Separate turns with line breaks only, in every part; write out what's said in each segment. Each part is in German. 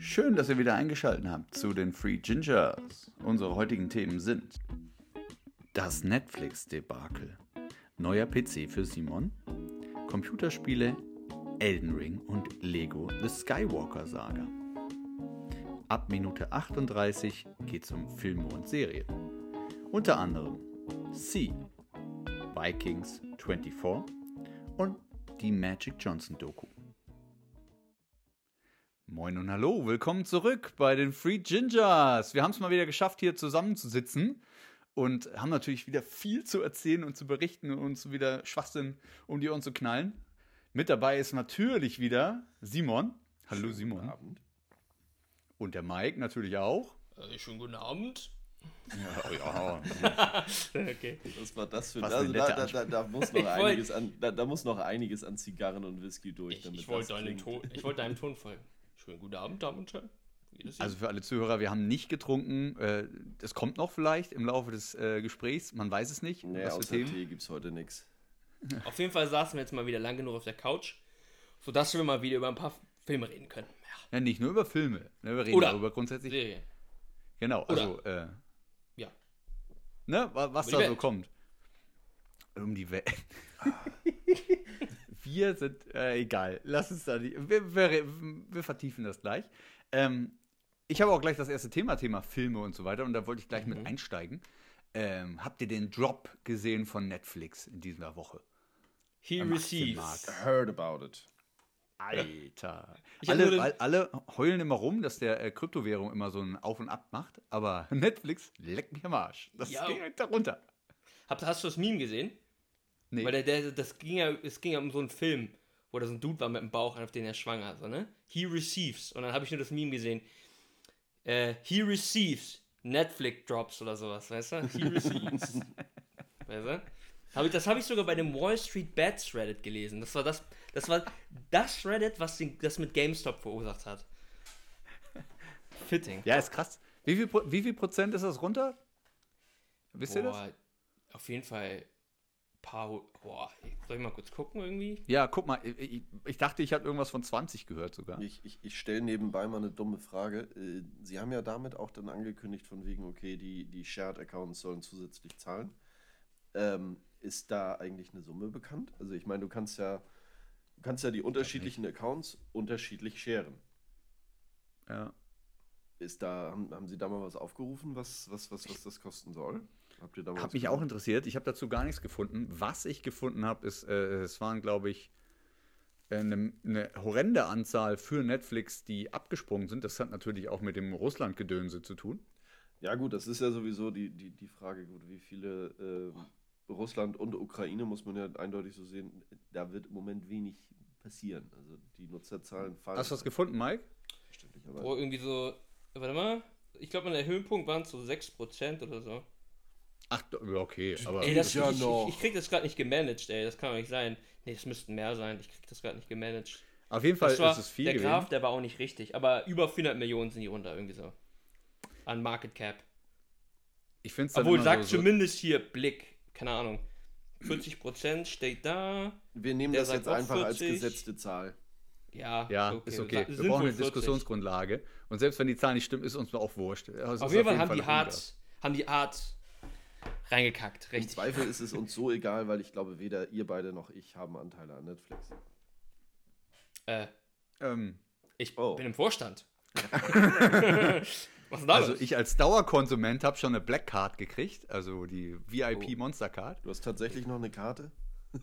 Schön, dass ihr wieder eingeschaltet habt zu den Free Gingers. Unsere heutigen Themen sind das Netflix-Debakel, neuer PC für Simon, Computerspiele, Elden Ring und Lego The Skywalker Saga. Ab Minute 38 geht's um Filme und Serien. Unter anderem C, Vikings 24 und die Magic Johnson Doku. Moin und hallo, willkommen zurück bei den Free Gingers. Wir haben es mal wieder geschafft, hier zusammenzusitzen und haben natürlich wieder viel zu erzählen und zu berichten und uns wieder Schwachsinn um die Ohren zu knallen. Mit dabei ist natürlich wieder Simon. Hallo Simon.
Guten Abend.
Und der Mike natürlich auch.
Schönen guten Abend.
Ja.
Okay.
Was war das für
Was
also
eine nette
da muss noch einiges an Zigarren und Whisky durch.
Ich wollte deinem Ton folgen. Schönen guten Abend, Damen und Herren.
Also für alle Zuhörer, wir haben nicht getrunken. Das kommt noch vielleicht im Laufe des Gesprächs. Man weiß es nicht.
Nee,
was für
außer
Themen.
Tee gibt's heute nichts.
Auf jeden Fall saßen wir jetzt mal wieder lang genug auf der Couch, sodass wir mal wieder über ein paar Filme reden können.
Ja, nicht nur über Filme. Ne, wir reden
Oder
darüber grundsätzlich.
Serie.
Genau, also
Ja.
ne, was da so kommt. Um die Welt. Wir sind, egal, lass uns da nicht, wir vertiefen das gleich. Ich habe auch gleich das erste Thema Filme und so weiter und da wollte ich gleich mit einsteigen. Habt ihr den Drop gesehen von Netflix in dieser Woche?
He
Am 18.
receives.
Markt.
Heard about it.
Alter.
Ich hab nur
Alle heulen immer rum, dass der Kryptowährung immer so ein Auf und Ab macht, aber Netflix leckt mich am Arsch. Das
Ja.
ging direkt darunter.
Hast du das Meme gesehen?
Nee.
Weil es ging ja um so einen Film, wo da so ein Dude war mit dem Bauch, auf den er schwanger hat, so, ne? He receives. Und dann habe ich nur das Meme gesehen. He receives Netflix Drops oder sowas, weißt du? He receives. Weißt du? Das habe ich sogar bei dem Wall Street Bets Reddit gelesen. Das war das Reddit, was das mit GameStop verursacht hat. Fitting.
Ja, ist krass. Wie viel Prozent ist das runter? Wisst ihr das?
Auf jeden Fall soll ich mal kurz gucken irgendwie?
Ja, guck mal, ich dachte, ich hatte irgendwas von 20 gehört sogar.
Ich stelle nebenbei mal eine dumme Frage. Sie haben ja damit auch dann angekündigt von wegen, okay, die Shared Accounts sollen zusätzlich zahlen. Ist da eigentlich eine Summe bekannt? Also ich meine, du kannst ja die unterschiedlichen Accounts unterschiedlich sharen.
Ja.
Haben Sie da mal was aufgerufen, was das kosten soll? Habt ihr da mal
Hat mich auch interessiert. Ich habe dazu gar nichts gefunden. Was ich gefunden habe, ist, es waren, glaube ich, eine horrende Anzahl für Netflix, die abgesprungen sind. Das hat natürlich auch mit dem Russland-Gedönse zu tun.
Ja gut, das ist ja sowieso die Frage, gut, wie viele Russland und Ukraine, muss man ja eindeutig so sehen, da wird im Moment wenig passieren. Also die Nutzerzahlen fallen.
Hast du was gefunden, Mike?
Verständlicherweise.
Wo irgendwie so, warte mal, ich glaube, der Höhepunkt waren so 6% oder so.
Ach, okay, aber
Ey,
ja noch.
ich krieg das gerade nicht gemanagt, ey, das kann doch nicht sein. Nee, das müssten mehr sein, ich krieg das gerade nicht gemanagt.
auf jeden Fall
Das war,
ist es viel
der
gewesen.
Graph, der war auch nicht richtig, aber über 400 Millionen sind die runter, irgendwie so. An Market Cap.
Ich finde es
Obwohl, sagt zumindest hier Blick, keine Ahnung, 40% steht da.
Wir nehmen
Der
das jetzt
sagt auch
einfach als
40.
gesetzte Zahl.
Ja,
ist okay. Wir
Sind
brauchen
wohl
eine
40.
Diskussionsgrundlage. Und selbst wenn die Zahl nicht stimmt, ist uns auch wurscht. Also
Auf
ist
jeden Fall haben
noch
die hart reingekackt,
Im
richtig.
Zweifel ist es uns so egal, weil ich glaube, weder ihr beide noch ich haben Anteile an Netflix.
Ich
Oh.
bin im Vorstand. Was ist denn da
Also
los?
ich als Dauerkonsument habe schon eine Black Card gekriegt, also die VIP Monster Card.
Du hast tatsächlich noch eine Karte?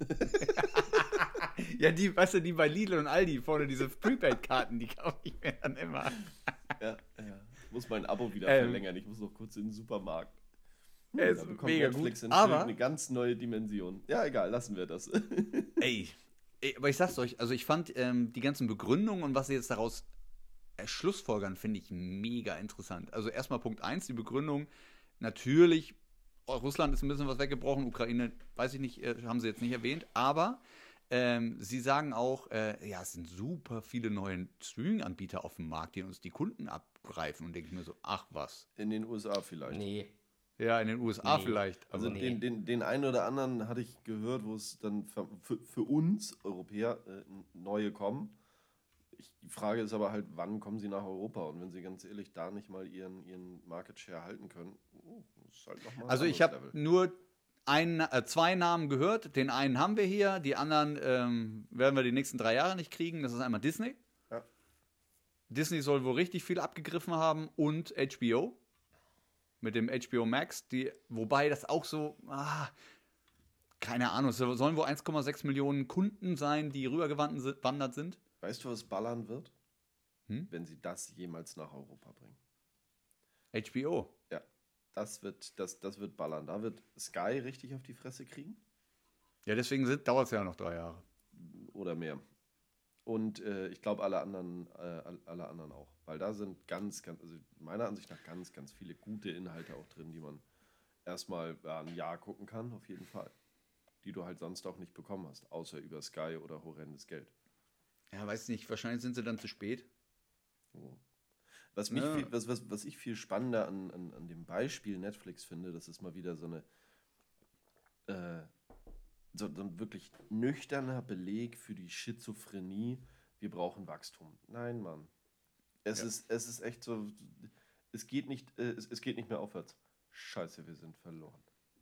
Ja, die, weißt du, die bei Lidl und Aldi vorne, diese Prepaid-Karten, die kaufe ich mir dann immer.
Ja. Ich muss mein Abo wieder verlängern. Ich muss noch kurz in den Supermarkt.
Ja, ist
Da bekommt
mega
Netflix
gut.
natürlich
Aber,
eine ganz neue Dimension. Ja, egal, lassen wir das.
ey, aber ich sag's euch, also ich fand die ganzen Begründungen und was sie jetzt daraus schlussfolgern, finde ich mega interessant. Also erstmal Punkt 1, die Begründung, natürlich, Russland ist ein bisschen was weggebrochen, Ukraine, weiß ich nicht, haben sie jetzt nicht erwähnt, aber sie sagen auch, ja, es sind super viele neue Streaming-Anbieter auf dem Markt, die uns die Kunden abgreifen und denke ich mir so, ach was.
In den USA vielleicht.
Nee.
Ja, in den USA
Nee.
vielleicht. Aber
Also den einen oder anderen hatte ich gehört, wo es dann für uns Europäer neue kommen. Die Frage ist aber halt, wann kommen sie nach Europa? Und wenn sie ganz ehrlich da nicht mal ihren Market Share halten können, ist halt nochmal ein
Also ich
anderes
habe
Level.
nur zwei Namen gehört. Den einen haben wir hier, die anderen werden wir die nächsten 3 Jahre nicht kriegen. Das ist einmal Disney.
Ja.
Disney soll wohl richtig viel abgegriffen haben und HBO. Mit dem HBO Max, wobei das auch so, keine Ahnung, es sollen wohl 1,6 Millionen Kunden sein, die rübergewandert sind.
Weißt du, was ballern wird?
Hm?
Wenn sie das jemals nach Europa bringen.
HBO.
Ja, das wird ballern. Da wird Sky richtig auf die Fresse kriegen.
Ja, deswegen dauert es ja noch 3 Jahre.
Oder mehr. Und ich glaube, alle anderen auch. Weil da sind also meiner Ansicht nach ganz, ganz viele gute Inhalte auch drin, die man erstmal ein Jahr gucken kann, auf jeden Fall. Die du halt sonst auch nicht bekommen hast, außer über Sky oder horrendes Geld.
Ja, weiß nicht, wahrscheinlich sind sie dann zu spät.
So. Was ich viel spannender an dem Beispiel Netflix finde, das ist mal wieder so ein wirklich nüchterner Beleg für die Schizophrenie. Wir brauchen Wachstum. Nein, Mann. Es ist echt so, es geht nicht mehr aufwärts. Scheiße, wir sind verloren.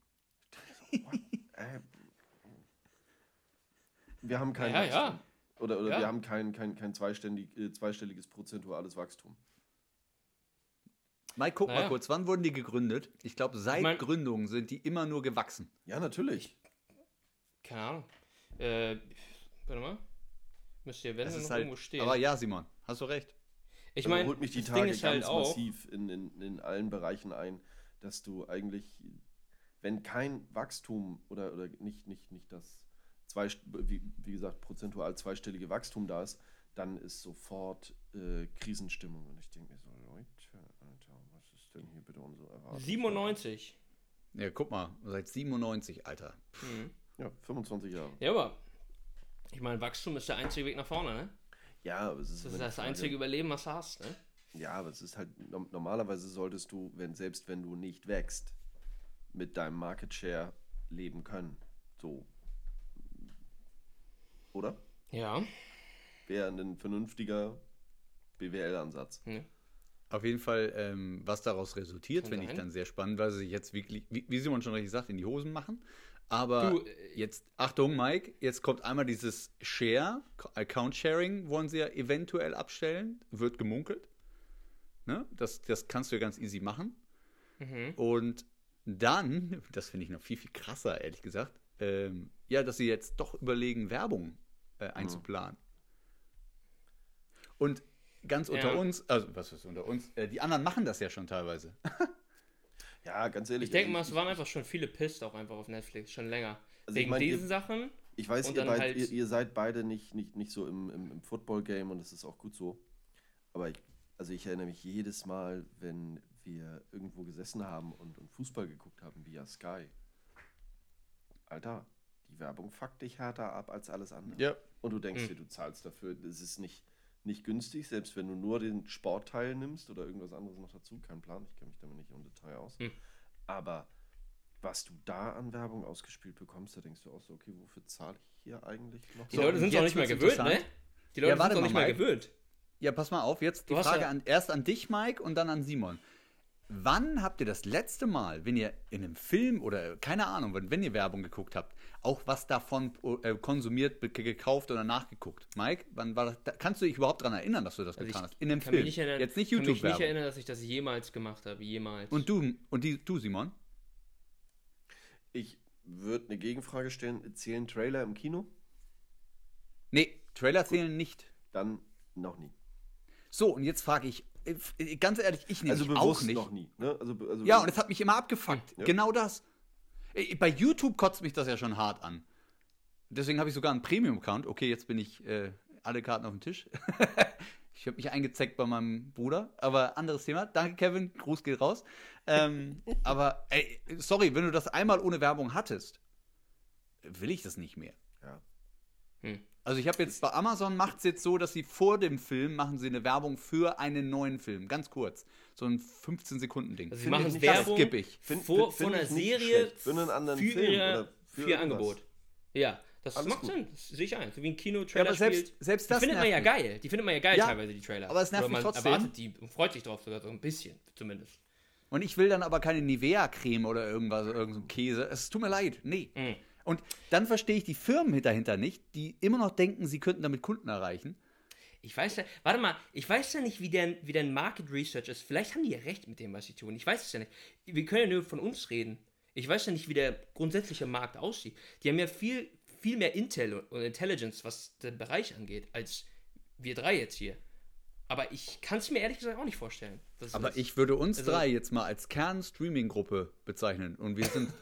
Wir haben kein Wachstum.
Ja.
Oder
Ja.
wir haben kein zweistelliges prozentuales Wachstum.
Mike, guck mal kurz, wann wurden die gegründet? Ich glaube, seit Gründung sind die immer nur gewachsen.
Ja, natürlich.
Keine Ahnung. Warte mal. Müsste ja, wenn
Das
noch
ist halt,
irgendwo stehen.
aber ja, Simon, hast du recht.
Ich meine,
holt mich die
das
Tage
Ding ist halt
ganz
auch,
massiv in allen Bereichen ein, dass du eigentlich, wenn kein Wachstum oder nicht das wie gesagt, prozentual zweistellige Wachstum da ist, dann ist sofort Krisenstimmung. Und ich denke mir so, Leute, Alter, was ist denn hier bitte unsere Erwartung?
97.
Ja, guck mal, seit 97, Alter.
Mhm.
Ja, 25 Jahre.
Ja, aber ich meine, Wachstum ist der einzige Weg nach vorne, ne?
Ja, aber es ist
Das ist das einzige Überleben, was du hast, ne?
Ja, aber es ist halt, normalerweise solltest du, selbst wenn du nicht wächst, mit deinem Market Share leben können. So. Oder?
Ja.
Wäre ein vernünftiger BWL-Ansatz.
Hm.
Auf jeden Fall, was daraus resultiert,
Kann
finde ich
sein.
dann sehr spannend, weil sie sich jetzt wirklich, wie Simon schon richtig sagt, in die Hosen machen. Aber
Du,
jetzt, Achtung, Mike, jetzt kommt einmal dieses Account-Sharing, wollen sie ja eventuell abstellen, wird gemunkelt. Ne? Das kannst du ja ganz easy machen.
Mhm.
Und dann, das finde ich noch viel, viel krasser, ehrlich gesagt, dass sie jetzt doch überlegen, Werbung einzuplanen. Und ganz unter uns, also was ist unter uns, die anderen machen das ja schon teilweise.
Ja, ganz ehrlich.
Ich denke mal, es waren einfach schon viele Pissed auch einfach auf Netflix, schon länger.
Also ich
Wegen
meine,
diesen Sachen.
Ich weiß,
Und dann halt-
ihr seid beide nicht so im Football-Game und das ist auch gut so. Aber ich erinnere mich jedes Mal, wenn wir irgendwo gesessen haben und Fußball geguckt haben via Sky. Alter, die Werbung fuckt dich härter ab als alles andere.
Ja.
Und du denkst dir, du zahlst dafür. Das ist nicht günstig, selbst wenn du nur den Sportteil nimmst oder irgendwas anderes noch dazu. Kein Plan, ich kenne mich damit nicht im Detail aus. Aber was du da an Werbung ausgespielt bekommst, da denkst du auch so, okay, wofür zahle ich hier eigentlich noch?
Die Leute sind doch
jetzt
nicht mehr
wird's
gewöhnt, ne?
interessant.
Die Leute
warte
sind doch
mal,
nicht mehr
Mike.
gewöhnt.
Ja, pass mal auf, jetzt die
Du hast
Frage
ja-
erst an dich, Mike, und dann an Simon. Wann habt ihr das letzte Mal, wenn ihr in einem Film oder keine Ahnung, wenn ihr Werbung geguckt habt, auch was davon konsumiert, gekauft oder nachgeguckt? Mike, wann war das? Kannst du dich überhaupt daran erinnern, dass du das
Also
getan
ich
hast? In einem
kann
Film.
mich nicht erinnern,
Jetzt nicht
kann mich nicht
YouTube-Werbung.
erinnern, dass ich das jemals gemacht habe. Jemals.
Und du, Simon?
Ich würde eine Gegenfrage stellen. Zählen Trailer im Kino?
Nee, Trailer zählen nicht.
Dann noch nie.
So, und jetzt frage ich, ganz ehrlich, ich
Also
nämlich
bewusst
auch nicht.
noch nie. Ne? Also
Ja, und es hat mich immer abgefuckt.
Ja.
Genau das. Bei YouTube kotzt mich das ja schon hart an. Deswegen habe ich sogar einen Premium-Account. Okay, jetzt bin ich alle Karten auf dem Tisch. Ich habe mich eingezeckt bei meinem Bruder, aber anderes Thema. Danke, Kevin. Gruß geht raus. Aber, sorry, wenn du das einmal ohne Werbung hattest, will ich das nicht mehr.
Ja.
Also ich habe jetzt, bei Amazon macht es jetzt so, dass sie vor dem Film machen sie eine Werbung für einen neuen Film. Ganz kurz. So ein 15-Sekunden-Ding.
Also sie
Finde ich
machen
nicht-
Werbung
skippe ich.
vor
Find
einer
ich nicht
Serie
schlecht. Für einen anderen
für
Film
ihr,
oder
für ihr
irgendwas.
Angebot. Ja, Das
Alles
macht
gut.
Sinn, das sehe ich ein. So wie ein
Ja,
Kino-Trailer
aber selbst
Die
das
findet man ja
nervt mich.
geil. Die findet man ja geil
Ja,
teilweise, die Trailer.
aber es nervt
Oder
mich
man
trotzdem.
erwartet die und freut sich drauf sogar so ein bisschen, zumindest.
Und ich will dann aber keine Nivea-Creme oder irgendwas, irgendein so Käse. Es tut mir leid. Nee.
Mhm.
Und dann verstehe ich die Firmen dahinter nicht, die immer noch denken, sie könnten damit Kunden erreichen.
Ich weiß ja nicht, wie deren Market Research ist. Vielleicht haben die ja recht mit dem, was sie tun. Ich weiß es ja nicht. Wir können ja nur von uns reden. Ich weiß ja nicht, wie der grundsätzliche Markt aussieht. Die haben ja viel mehr Intel und Intelligence, was den Bereich angeht, als wir drei jetzt hier. Aber ich kann es mir ehrlich gesagt auch nicht vorstellen.
Aber ich würde uns
also-
drei jetzt mal als Kern-Streaming-Gruppe bezeichnen. Und wir sind.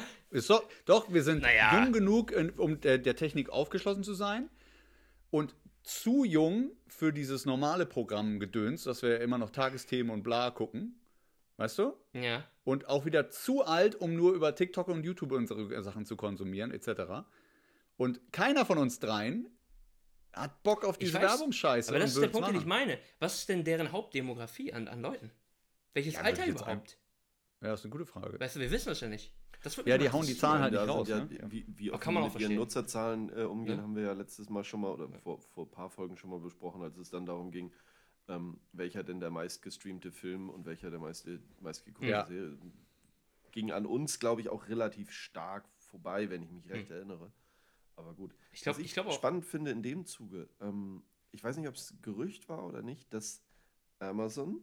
wir sind
Naja.
jung genug, um der Technik aufgeschlossen zu sein. Und zu jung für dieses normale Programmgedöns, dass wir immer noch Tagesthemen und bla gucken. Weißt du?
Ja.
Und auch wieder zu alt, um nur über TikTok und YouTube unsere Sachen zu konsumieren, etc. Und keiner von uns dreien hat Bock auf diese
Ich weiß,
Werbungsscheiße.
Aber das ist der
würd's
Punkt, den ich
machen.
meine. Was ist denn deren Hauptdemografie an Leuten? Welches
Ja,
Alter
würde ich jetzt
überhaupt?
Ja, das ist eine gute Frage.
Weißt du, wir wissen das ja nicht. Das wird
Ja,
mich
die
mal
hauen die
interessieren.
Zahlen halt nicht
Da
raus.
sind
Ne?
Wie
Aber
offen
kann man
die
auch
mit ihren
verstehen.
Nutzerzahlen umgehen,
Ja.
haben wir ja letztes Mal schon mal oder vor ein paar Folgen schon mal besprochen, als es dann darum ging, welcher denn der meistgestreamte Film und welcher der meistgeguckte
Ja.
Serie. Ging an uns, glaube ich, auch relativ stark vorbei, wenn ich mich recht erinnere. Aber gut.
Ich glaub-
Was
ich glaub auch-
spannend finde in dem Zuge, ich weiß nicht, ob es Gerücht war oder nicht, dass Amazon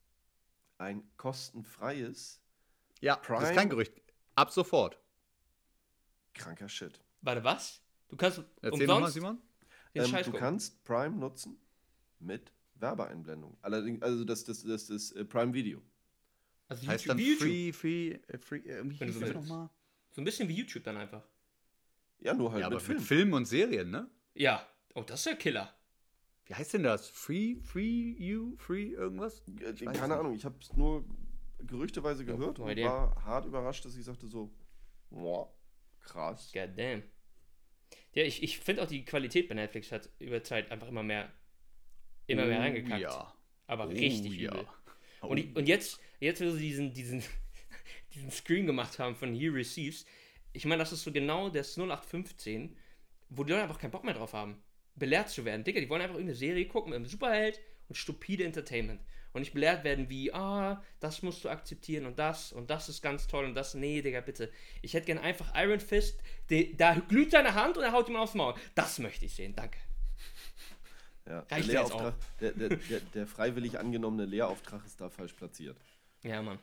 ein kostenfreies,
Ja, das
Prime-
ist kein Gerücht. Ab sofort.
kranker Shit.
Warte, was? Du kannst
Erzähl nochmal,
umsonst
Simon.
den Scheiß
Du
gucken.
kannst Prime nutzen mit Werbeeinblendung. Allerdings, also das Prime Video.
Also
Heißt
YouTube,
dann
wie YouTube.
free, wie
Wenn du
hieß
so
das
willst.
nochmal?
So ein bisschen wie YouTube dann einfach.
Ja, nur halt
Ja, aber
mit Film.
mit Filmen und Serien, ne?
Ja. Oh, das ist ja Killer.
Wie heißt denn das? Free irgendwas? Ich weiß es
Keine
nicht.
Ahnung, ich habe es nur gerüchteweise gehört
neue
und
Idee.
war hart überrascht, dass ich sagte so, boah, krass.
God damn. Ja, ich finde auch die Qualität bei Netflix hat über Zeit einfach immer mehr reingekackt.
Ja.
Aber
Oh,
richtig
ja.
übel.
Oh.
Und jetzt, wo sie diesen Screen gemacht haben von He Receives, ich meine, das ist so genau das 0815, wo die Leute einfach keinen Bock mehr drauf haben, belehrt zu werden. Digga, die wollen einfach irgendeine Serie gucken mit einem Superheld und stupide Entertainment. Und nicht belehrt werden wie, das musst du akzeptieren und das ist ganz toll und das, nee, Digga, bitte. Ich hätte gern einfach Iron Fist, da glüht seine Hand und er haut ihm aufs Maul. Das möchte ich sehen, danke.
Ja, der,
Reicht jetzt
Lehrauftrag, der freiwillig angenommene Lehrauftrag ist da falsch platziert.
Ja, Mann.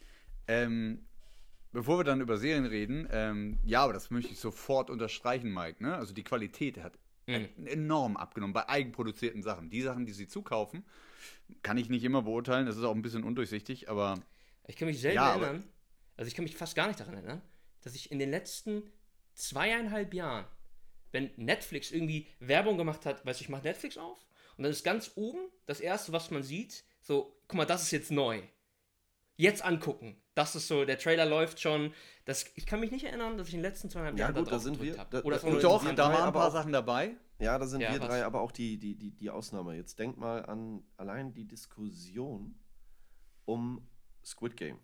Bevor wir dann über Serien reden, ja, aber das möchte ich sofort unterstreichen, Mike, ne? Also die Qualität hat enorm abgenommen bei eigenproduzierten Sachen. Die Sachen, die sie zukaufen, kann ich nicht immer beurteilen, das ist auch ein bisschen undurchsichtig, aber
Ich kann mich selten
Ja, aber-
erinnern, also ich kann mich fast gar nicht daran erinnern, dass ich in den letzten 2,5 Jahren, wenn Netflix irgendwie Werbung gemacht hat, weißt du, ich mache Netflix auf und dann ist ganz oben das erste, was man sieht, so, guck mal, das ist jetzt neu. Jetzt angucken. Das ist so, der Trailer läuft schon. Ich kann mich nicht erinnern, dass ich in den letzten 2,5
Ja,
Jahren
gut,
da
da
drauf
sind
gedrückt
wir-
habe.
da-
Oder
da-
es
Und
war
doch,
nur
da
ein-
waren ein
aber
paar
auch-
Sachen dabei.
Ja, da sind
Ja,
wir
was?
drei aber auch die Ausnahme. Jetzt denk mal an allein die Diskussion um Squid Game.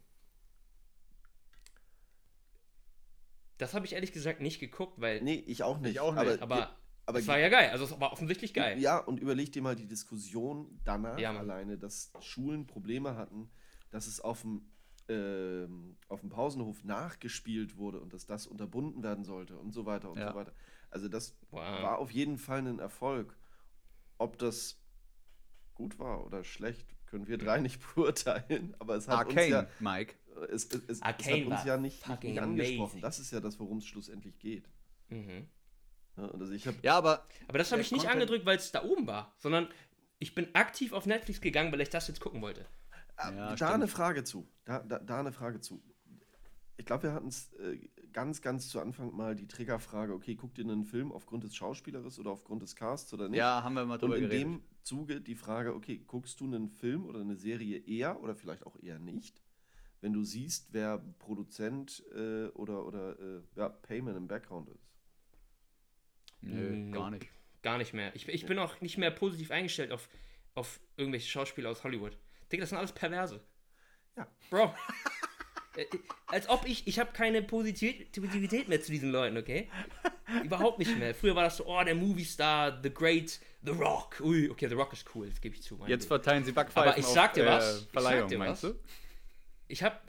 Das habe ich ehrlich gesagt nicht geguckt, weil.
Nee, ich auch nicht.
Ich auch nicht,
aber
aber
es war ja geil. Also es war offensichtlich geil.
Ja, und überleg dir mal die Diskussion danach
Ja, Mann.
alleine, dass Schulen Probleme hatten, dass es auf dem Pausenhof nachgespielt wurde und dass das unterbunden werden sollte und so weiter und
Ja.
so weiter. Also das
Wow.
war auf jeden Fall ein Erfolg. Ob das gut war oder schlecht, können wir drei nicht beurteilen, aber es hat
Arcane,
uns ja,
Mike.
es hat
Arcane
uns
war
ja nicht
fucking
angesprochen.
amazing.
Das ist ja das, worum es schlussendlich geht.
Mhm.
Ja, und also ich habe
Ja, aber
Aber das habe
Der
ich nicht
Content-
angedrückt, weil es da oben war, sondern ich bin aktiv auf Netflix gegangen, weil ich das jetzt gucken wollte.
Ja,
da
stimmt.
eine Frage zu. Da eine Frage zu. Ich glaube, wir hatten es ganz zu Anfang mal die Triggerfrage, okay, guckt ihr einen Film aufgrund des Schauspielers oder aufgrund des Casts oder nicht?
ja, haben wir mal
Und
drüber
in
geredet.
dem Zuge die Frage, okay, guckst du einen Film oder eine Serie eher oder vielleicht auch eher nicht, wenn du siehst, wer Produzent oder Payment im Background ist?
Nö,
Nope.
gar nicht.
Gar nicht mehr. Ich bin auch nicht mehr positiv eingestellt auf irgendwelche Schauspieler aus Hollywood. Digga, das sind alles Perverse.
Ja.
Bro. Als ob ich habe keine Positivität mehr zu diesen Leuten, okay? Überhaupt nicht mehr. Früher war das so, oh, der Movie-Star, The Great, The Rock. Ui, okay, The Rock ist cool, das gebe ich zu.
Jetzt verteilen sie Backpfeifen
aber ich sag dir was.
Verleihung, meinst du?
Ich habe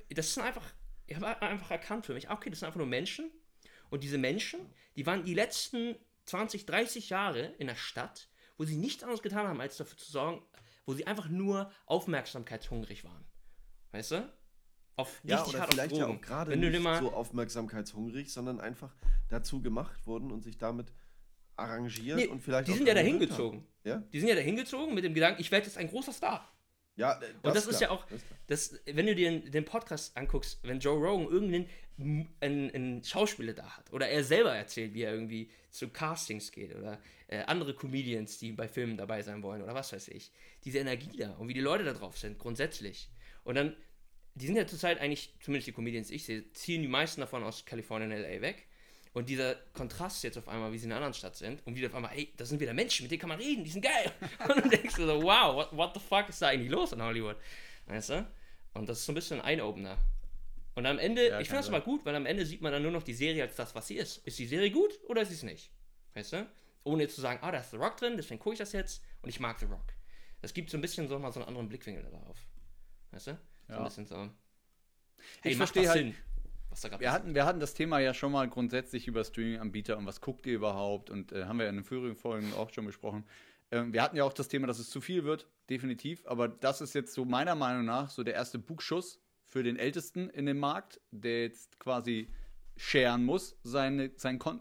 einfach erkannt für mich, okay, das sind einfach nur Menschen. Und diese Menschen, die waren die letzten 20, 30 Jahre in der Stadt, wo sie nichts anderes getan haben, als dafür zu sorgen, wo sie einfach nur aufmerksamkeitshungrig waren. Weißt du?
Ja, oder vielleicht ja auch gerade
nicht
so aufmerksamkeitshungrig, sondern einfach dazu gemacht wurden und sich damit arrangiert und vielleicht
die
auch
sind ja dahin gezogen.
Ja?
Die sind ja dahin gezogen mit dem Gedanken, ich werde jetzt ein großer Star.
Ja,
und das ist ja auch, wenn du dir den Podcast anguckst, wenn Joe Rogan irgendeinen Schauspieler da hat oder er selber erzählt, wie er irgendwie zu Castings geht oder andere Comedians, die bei Filmen dabei sein wollen oder was weiß ich, diese Energie da und wie die Leute da drauf sind, grundsätzlich. Und dann, die sind ja zurzeit eigentlich, zumindest die Comedians, die ich sehe, ziehen die meisten davon aus Kalifornien, LA weg. Und dieser Kontrast jetzt auf einmal, wie sie in einer anderen Stadt sind und wieder auf einmal, hey, das sind wieder Menschen, mit denen kann man reden, die sind geil. Und dann denkst du so, wow, what the fuck ist da eigentlich los in Hollywood? Weißt du? Und das ist so ein bisschen ein Eye-Opener. Und am Ende, ich finde das immer gut, weil am Ende sieht man dann nur noch die Serie als das, was sie ist. Ist die Serie gut oder ist sie es nicht? Weißt du? Ohne jetzt zu sagen, da ist The Rock drin, deswegen gucke ich das jetzt und ich mag The Rock. Das gibt so ein bisschen so mal so einen anderen Blickwinkel darauf. Weißt du? So ein bisschen so. Hey,
ich verstehe halt,
Sinn, was da
wir hatten das Thema ja schon mal grundsätzlich über Streaming-Anbieter und was guckt ihr überhaupt und haben wir ja in den früheren Folgen auch schon besprochen. Wir hatten ja auch das Thema, dass es zu viel wird, definitiv, aber das ist jetzt so meiner Meinung nach so der erste Bugschuss für den Ältesten in dem Markt, der jetzt quasi sharen muss, seine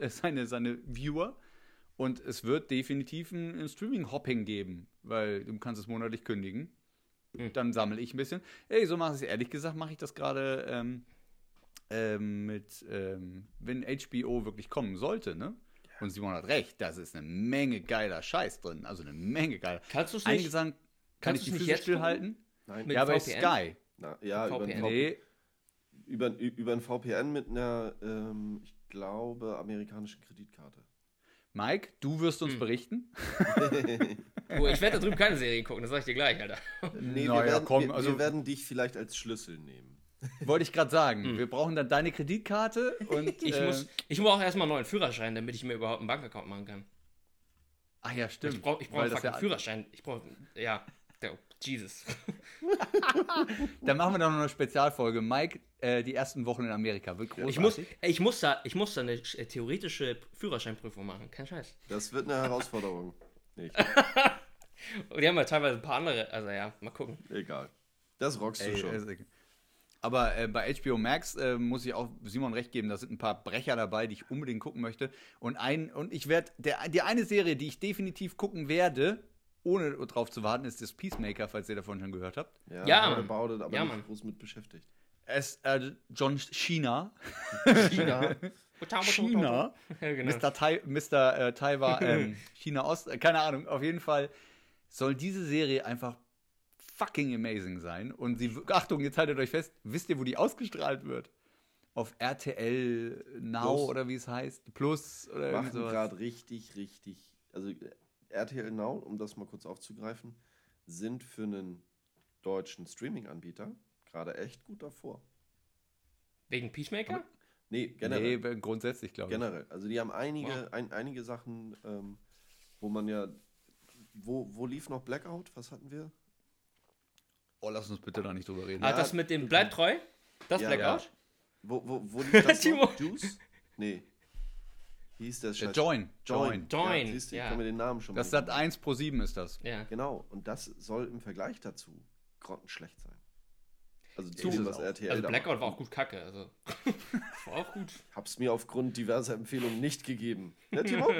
Viewer. Und es wird definitiv ein Streaming-Hopping geben, weil du kannst es monatlich kündigen. Dann sammle ich ein bisschen. Ey, so mache ich es ehrlich gesagt, mache ich das gerade wenn HBO wirklich kommen sollte, ne? Und Simon hat recht, da ist eine Menge geiler Scheiß drin. Also eine Menge geiler.
Kannst du es
Einige
nicht?
sagen, kann ich die Füße
jetzt
stillhalten?
Nein.
Ja, bei
VPN?
Sky.
Ja,
VPN.
über ein VPN mit einer, ich glaube, amerikanischen Kreditkarte.
Mike, du wirst uns berichten.
Oh, ich werde da drüben keine Serie gucken, das sag ich dir gleich, Alter.
Nee,
Naja,
wir werden dich vielleicht als Schlüssel nehmen.
Wollte ich gerade sagen. Wir brauchen dann deine Kreditkarte und
Ich muss auch erstmal einen neuen Führerschein, damit ich mir überhaupt einen Bankaccount machen kann.
Ach ja, stimmt.
Ich brauche einen fucking Führerschein. Jesus.
Dann machen wir doch noch eine Spezialfolge. Mike, die ersten Wochen in Amerika. Wird großartig.
Ich muss da eine theoretische Führerscheinprüfung machen. Kein Scheiß.
Das wird eine Herausforderung. Nicht.
Und die haben ja teilweise ein paar andere. Also ja, mal gucken.
Egal. Das rockst du schon.
Aber bei HBO Max muss ich auch Simon recht geben, da sind ein paar Brecher dabei, die ich unbedingt gucken möchte. Und ich werde, die eine Serie, die ich definitiv gucken werde, ohne drauf zu warten, ist das Peacemaker, falls ihr davon schon gehört habt.
Ja,
Mann. Aber
ja,
nicht groß mit beschäftigt.
John Cena.
China.
China.
Ja, genau.
Mr. Taiwan, China Ost, keine Ahnung, auf jeden Fall soll diese Serie einfach fucking amazing sein. Und Achtung, jetzt haltet euch fest, wisst ihr, wo die ausgestrahlt wird? Auf RTL Now
Plus.
Oder wie es heißt? Plus oder irgendwie
Machen
sowas.
gerade richtig, also RTL Now, um das mal kurz aufzugreifen, sind für einen deutschen Streaming-Anbieter gerade echt gut davor.
Wegen Peacemaker?
Nee, generell.
Nee, grundsätzlich, glaube ich.
Generell. Also die haben einige Sachen, wo man ja. Wo lief noch Blackout? Was hatten wir?
Oh, lass uns bitte da nicht drüber reden.
Das mit dem Bleib treu? Das
Ja,
Blackout?
ja. Wo lief das
Timo.
noch? Juice? Nee. Wie hieß das?
Der Join.
Join,
Ja, siehst du, ich
ja.
kann mir den Namen schon
Das
mal
Sat 1 pro 7 ist das.
Ja.
Genau. Und das soll im Vergleich dazu grottenschlecht sein. Also
Ist
zu
es
dem, was
auch.
RTL
Also
da
Blackout
macht.
war auch gut kacke. Also. War auch gut.
Hab's mir aufgrund diverser Empfehlungen nicht gegeben. Ja, Timo?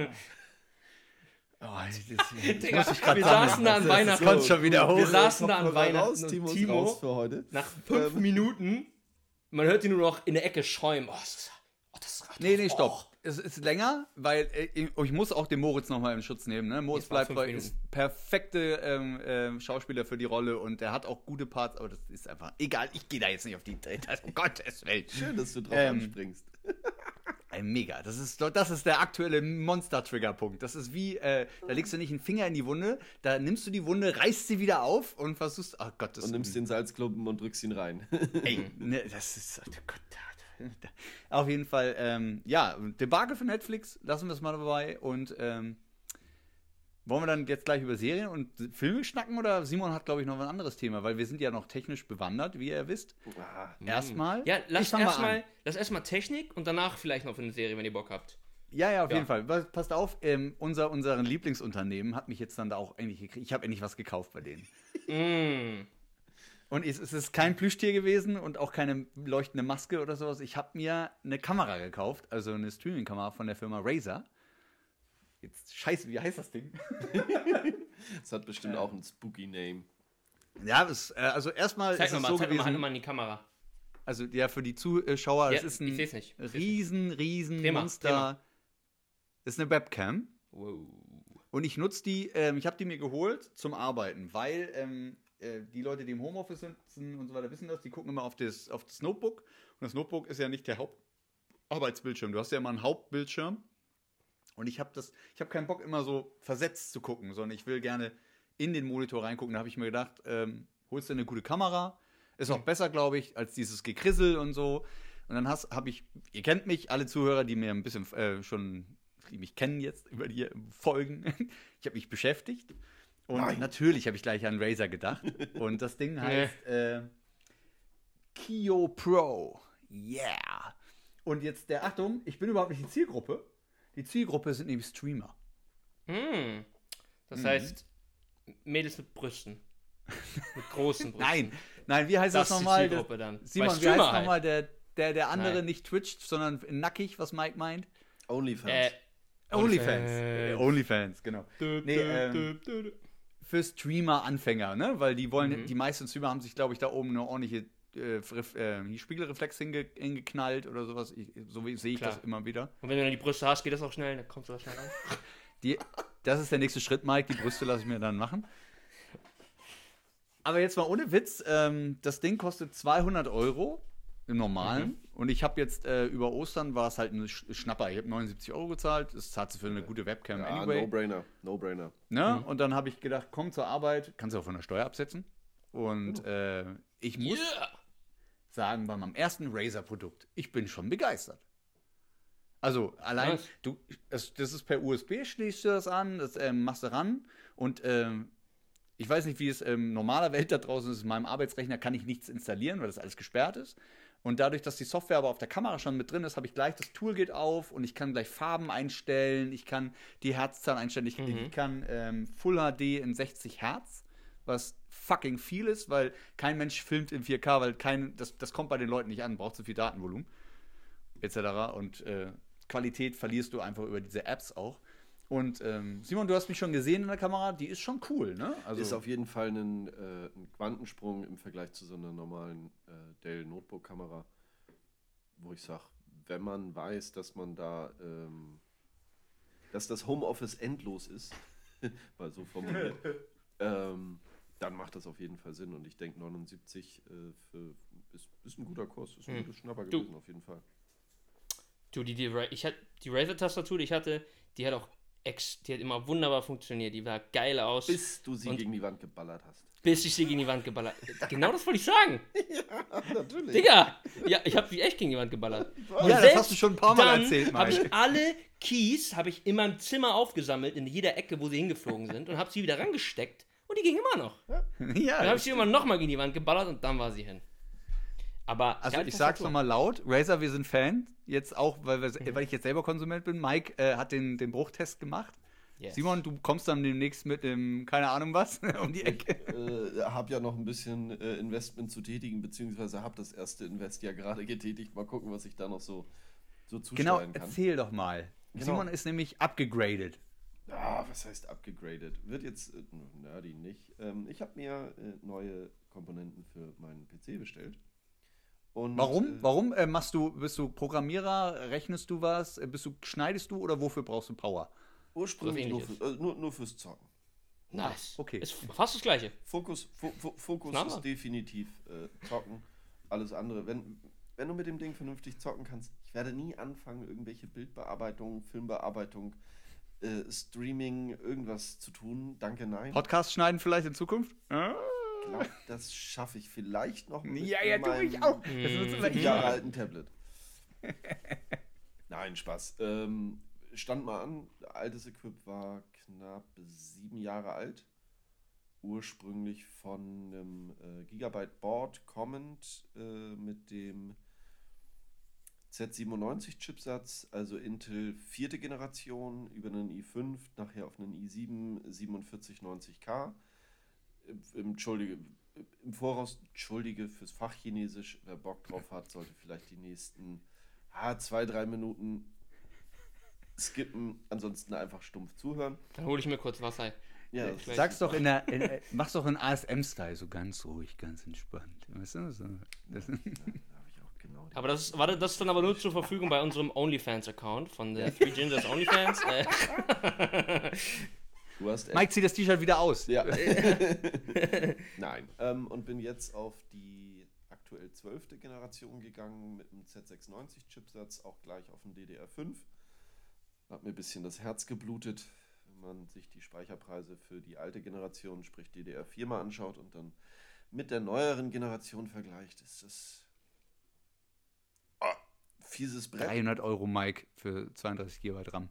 Oh,
Digga, wir saßen da an Weihnachten.
kommt schon wieder hoch.
Wir saßen da an
Kopfhörer
Weihnachten
raus,
und
Timo ist
Timo
raus für heute.
nach 5 Minuten, man hört ihn nur noch in der Ecke schäumen. Das
Nee, stopp. Es ist länger, weil ich muss auch den Moritz nochmal in Schutz nehmen. Ne? Moritz
Jetzt war
bleibt
5 Minuten.
ist perfekte Schauspieler für die Rolle und er hat auch gute Parts, aber das ist einfach egal. Ich gehe da jetzt nicht auf die Details, um Gottes Willen.
Schön, dass du drauf anspringst.
Ein Mega. Das ist der aktuelle Monster-Trigger-Punkt. Das ist wie, da legst du nicht einen Finger in die Wunde, da nimmst du die Wunde, reißt sie wieder auf und versuchst, oh Gott, das
Und nimmst den Salzklumpen und drückst ihn rein.
ey, ne, das ist, oh Gott, auf jeden Fall, ja, Debakel für Netflix, lassen wir es mal dabei und, wollen wir dann jetzt gleich über Serien und Filme schnacken oder Simon hat, glaube ich, noch ein anderes Thema, weil wir sind ja noch technisch bewandert, wie ihr wisst. Erstmal.
Ja,
ich fang mal an.
lass erstmal Technik und danach vielleicht noch für eine Serie, wenn ihr Bock habt.
Ja, auf jeden Fall. Passt auf, unseren Lieblingsunternehmen hat mich jetzt dann da auch endlich gekriegt. Ich habe endlich was gekauft bei denen. Und es ist kein Plüschtier gewesen und auch keine leuchtende Maske oder sowas. Ich habe mir eine Kamera gekauft, also eine Streaming-Kamera von der Firma Razer. Jetzt, scheiße, wie heißt das Ding?
Das hat bestimmt auch einen spooky Name.
Ja, also erstmal ist es so gewesen.
Zeig mal in die Kamera.
Also ja, für die Zuschauer,
Ja,
es ist ein
ich seh's nicht.
riesen
Thema.
Monster. Das ist eine Webcam.
Wow.
Und ich nutze die, ich habe die mir geholt zum Arbeiten, weil die Leute, die im Homeoffice sitzen und so weiter, wissen das, die gucken immer auf das Notebook. Und das Notebook ist ja nicht der Hauptarbeitsbildschirm. Du hast ja immer einen Hauptbildschirm. Und ich habe keinen Bock, immer so versetzt zu gucken, sondern ich will gerne in den Monitor reingucken. Da habe ich mir gedacht, holst du eine gute Kamera? Ist auch besser, glaube ich, als dieses Gekrissel und so. Und dann habe ich, ihr kennt mich, alle Zuhörer, die mir ein bisschen die mich kennen jetzt über die Folgen. Ich habe mich beschäftigt. Und natürlich habe ich gleich an Razer gedacht. Und das Ding heißt Kio Pro. Yeah. Und jetzt Achtung, ich bin überhaupt nicht die Zielgruppe. Die Zielgruppe sind nämlich Streamer.
Das heißt, Mädels mit Brüsten. Mit großen Brüsten.
Nein, wie heißt das nochmal?
Die Zielgruppe dann.
Simon,
Bei
wie heißt
Streamer
nochmal der andere
Nein.
nicht Twitch, sondern nackig, was Mike meint?
OnlyFans.
OnlyFans, genau. Für Streamer-Anfänger, ne? Weil die wollen, die meisten Streamer haben sich, glaube ich, da oben eine ordentliche Spiegelreflex hingeknallt oder sowas. So sehe ich das immer wieder.
Und wenn du dann die Brüste hast, geht das auch schnell, dann kommst du da schnell rein.
Das ist der nächste Schritt, Mike. Die Brüste lasse ich mir dann machen. Aber jetzt mal ohne Witz, das Ding kostet 200 € im Normalen. Und ich habe jetzt über Ostern war es halt ein Schnapper. Ich habe 79 € gezahlt. Das zahlt sich für eine gute Webcam anyway.
No-brainer.
Ne? Und dann habe ich gedacht, komm zur Arbeit, kannst du auch von der Steuer absetzen. Und ich muss sagen, bei meinem ersten Razer-Produkt, ich bin schon begeistert. Also allein, das ist per USB, schließt du das an, das machst du ran und ich weiß nicht, wie es in normaler Welt da draußen ist. In meinem Arbeitsrechner kann ich nichts installieren, weil das alles gesperrt ist. Und dadurch, dass die Software aber auf der Kamera schon mit drin ist, habe ich gleich, das Tool geht auf und ich kann gleich Farben einstellen, ich kann die Herzzahl einstellen, ich kann Full HD in 60 Hertz, was fucking viel ist, weil kein Mensch filmt in 4K, weil das kommt bei den Leuten nicht an, braucht zu viel Datenvolumen, etc. Und Qualität verlierst du einfach über diese Apps auch. Und Simon, du hast mich schon gesehen in der Kamera, die ist schon cool, ne? Also
ist auf jeden Fall ein Quantensprung im Vergleich zu so einer normalen Dell Notebook-Kamera, wo ich sage, wenn man weiß, dass man da, dass das Homeoffice endlos ist, mal so formuliert, dann macht das auf jeden Fall Sinn. Und ich denke, 79 ist ein guter Kurs, ist ein gutes Schnapper gewesen, auf jeden Fall.
Du, die Razer-Tastatur, die ich hatte, die hat immer wunderbar funktioniert. Die war geil aus.
Bis du sie gegen die Wand geballert hast.
Bis ich sie gegen die Wand geballert habe. Genau das wollte ich sagen.
Ja, natürlich.
Digga! Ja, ich habe sie echt gegen die Wand geballert.
Ja, das hast du schon ein paar Mal erzählt,
habe
Mike.
ich alle Keys in meinem Zimmer aufgesammelt, in jeder Ecke, wo sie hingeflogen sind, und habe sie wieder rangesteckt. Und die ging immer noch.
Ja,
Dann habe ich sie immer noch mal gegen die Wand geballert und dann war sie hin. Aber
also ich sag's nochmal laut, Razer, wir sind Fan, jetzt auch, weil ich jetzt selber Konsument bin. Mike hat den Bruchtest gemacht. Yes. Simon, du kommst dann demnächst mit dem, keine Ahnung was, um die Ecke.
Hab ja noch ein bisschen Investment zu tätigen, beziehungsweise hab das erste Invest ja gerade getätigt. Mal gucken, was ich da noch so zusteuern kann.
Erzähl doch mal. Genau. Simon ist nämlich abgegradet.
Was heißt abgegradet? Wird jetzt nerdy nicht. Ich habe mir neue Komponenten für meinen PC bestellt. Und,
Warum bist du Programmierer, rechnest du was, schneidest du oder wofür brauchst du Power?
Ursprünglich nur fürs Zocken.
Nice.
Okay.
Ist fast das Gleiche.
Fokus ist definitiv Zocken. Alles andere, wenn du mit dem Ding vernünftig zocken kannst, ich werde nie anfangen, irgendwelche Bildbearbeitung, Filmbearbeitung, Streaming, irgendwas zu tun. Danke, nein.
Podcast schneiden vielleicht in Zukunft?
Ich glaube, das schaffe ich vielleicht noch mit
Ja, du, ich auch. Das wird so
5 Jahre alten Tablet. Nein, Spaß. Stand mal an, altes Equip war knapp 7 Jahre alt. Ursprünglich von einem Gigabyte Board kommend mit dem Z97-Chipsatz, also Intel 4. Generation, über einen i5, nachher auf einen i7 4790K. Im Voraus, entschuldige fürs Fachchinesisch, wer Bock drauf hat, sollte vielleicht die nächsten 2-3 Minuten skippen, ansonsten einfach stumpf zuhören.
Dann hole ich mir kurz Wasser.
Ja,
Sag's doch mach's doch in ASM-Style, so ganz ruhig, ganz entspannt. Weißt du? So, das,
da habe ich auch genau die
Aber das ist dann aber nur zur Verfügung bei unserem OnlyFans-Account von der Three Gingers OnlyFans.
Du hast
Mike, zieh das T-Shirt wieder aus.
Ja. Nein. Und bin jetzt auf die aktuell 12. Generation gegangen mit einem Z96-Chipsatz, auch gleich auf den DDR5. Hat mir ein bisschen das Herz geblutet, wenn man sich die Speicherpreise für die alte Generation, sprich DDR4 mal anschaut und dann mit der neueren Generation vergleicht, ist das fieses Brett.
300 € Mike für 32 GB RAM.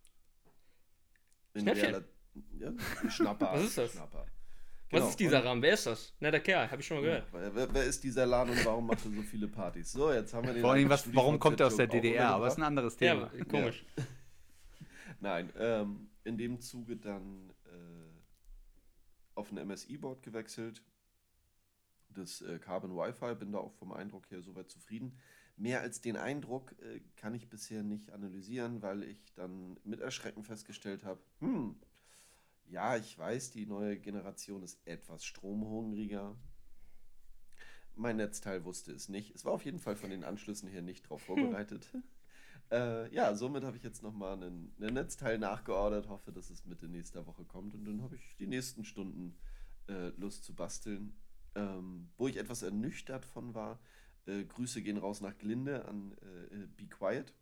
In
Schnäppchen.
Ja, Schnapper.
Was ist das?
Schnapper.
Was
Genau.
ist dieser RAM? Wer ist das? Netter Kerl, habe ich schon mal gehört.
Wer ist dieser Laden und warum macht er so viele Partys? So, jetzt haben wir den.
Vor allem,
alten
warum kommt er aus der
StudiVZ-Joke auch
DDR? Aber das ist ein
untergebracht.
anderes Thema.
Ja, komisch.
Nein, in dem Zuge dann auf ein MSI-Board gewechselt. Das Carbon Wi-Fi, bin da auch vom Eindruck her soweit zufrieden. Mehr als den Eindruck kann ich bisher nicht analysieren, weil ich dann mit Erschrecken festgestellt habe, ja, ich weiß, die neue Generation ist etwas stromhungriger. Mein Netzteil wusste es nicht. Es war auf jeden Fall von den Anschlüssen her nicht darauf vorbereitet. Ja, somit habe ich jetzt nochmal ein Netzteil nachgeordert, hoffe, dass es Mitte nächster Woche kommt und dann habe ich die nächsten Stunden Lust zu basteln. Wo ich etwas ernüchtert von war, Grüße gehen raus nach Glinde an Be Quiet.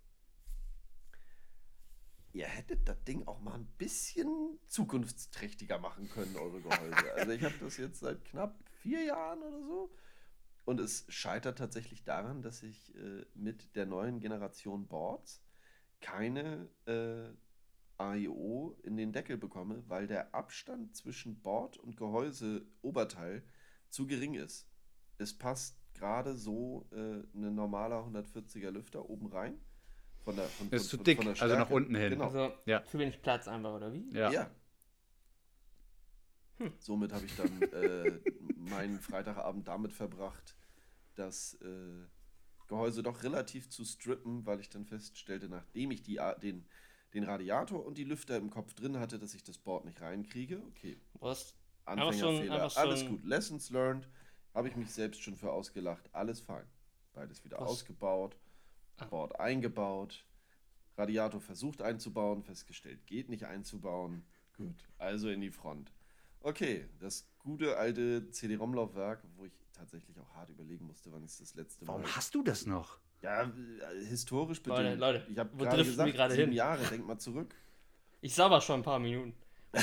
Ihr hättet das Ding auch mal ein bisschen zukunftsträchtiger machen können, eure Gehäuse. Also ich habe das jetzt seit knapp 4 Jahren oder so. Und es scheitert tatsächlich daran, dass ich mit der neuen Generation Boards keine AIO in den Deckel bekomme, weil der Abstand zwischen Board und Gehäuse-Oberteil zu gering ist. Es passt gerade so ein normaler 140er Lüfter oben rein.
Das ist zu dick,
von der
also
Stärke.
nach unten hin.
Genau.
Also
Ja.
zu wenig Platz einfach, oder wie?
Ja.
Ja. Somit habe ich dann meinen Freitagabend damit verbracht, das Gehäuse doch relativ zu strippen, weil ich dann feststellte, nachdem ich den Radiator und die Lüfter im Kopf drin hatte, dass ich das Board nicht reinkriege. Okay,
Was?
Anfängerfehler,
einfach so
alles
ein-
gut. Lessons learned, habe ich mich selbst schon für ausgelacht, alles fein. Beides wieder
Was?
ausgebaut, Board eingebaut, Radiator versucht einzubauen, festgestellt, geht nicht einzubauen. Gut, also in die Front. Okay, das gute alte CD-ROM-Laufwerk, wo ich tatsächlich auch hart überlegen musste, wann ich es das letzte Mal...
Warum hast du das noch?
Ja, historisch bedingt.
Leute,
ich habe
wo
gerade
driften wir
gesagt,
gerade
7
hin?
Jahre, denk mal zurück.
Ich sah aber schon ein paar Minuten.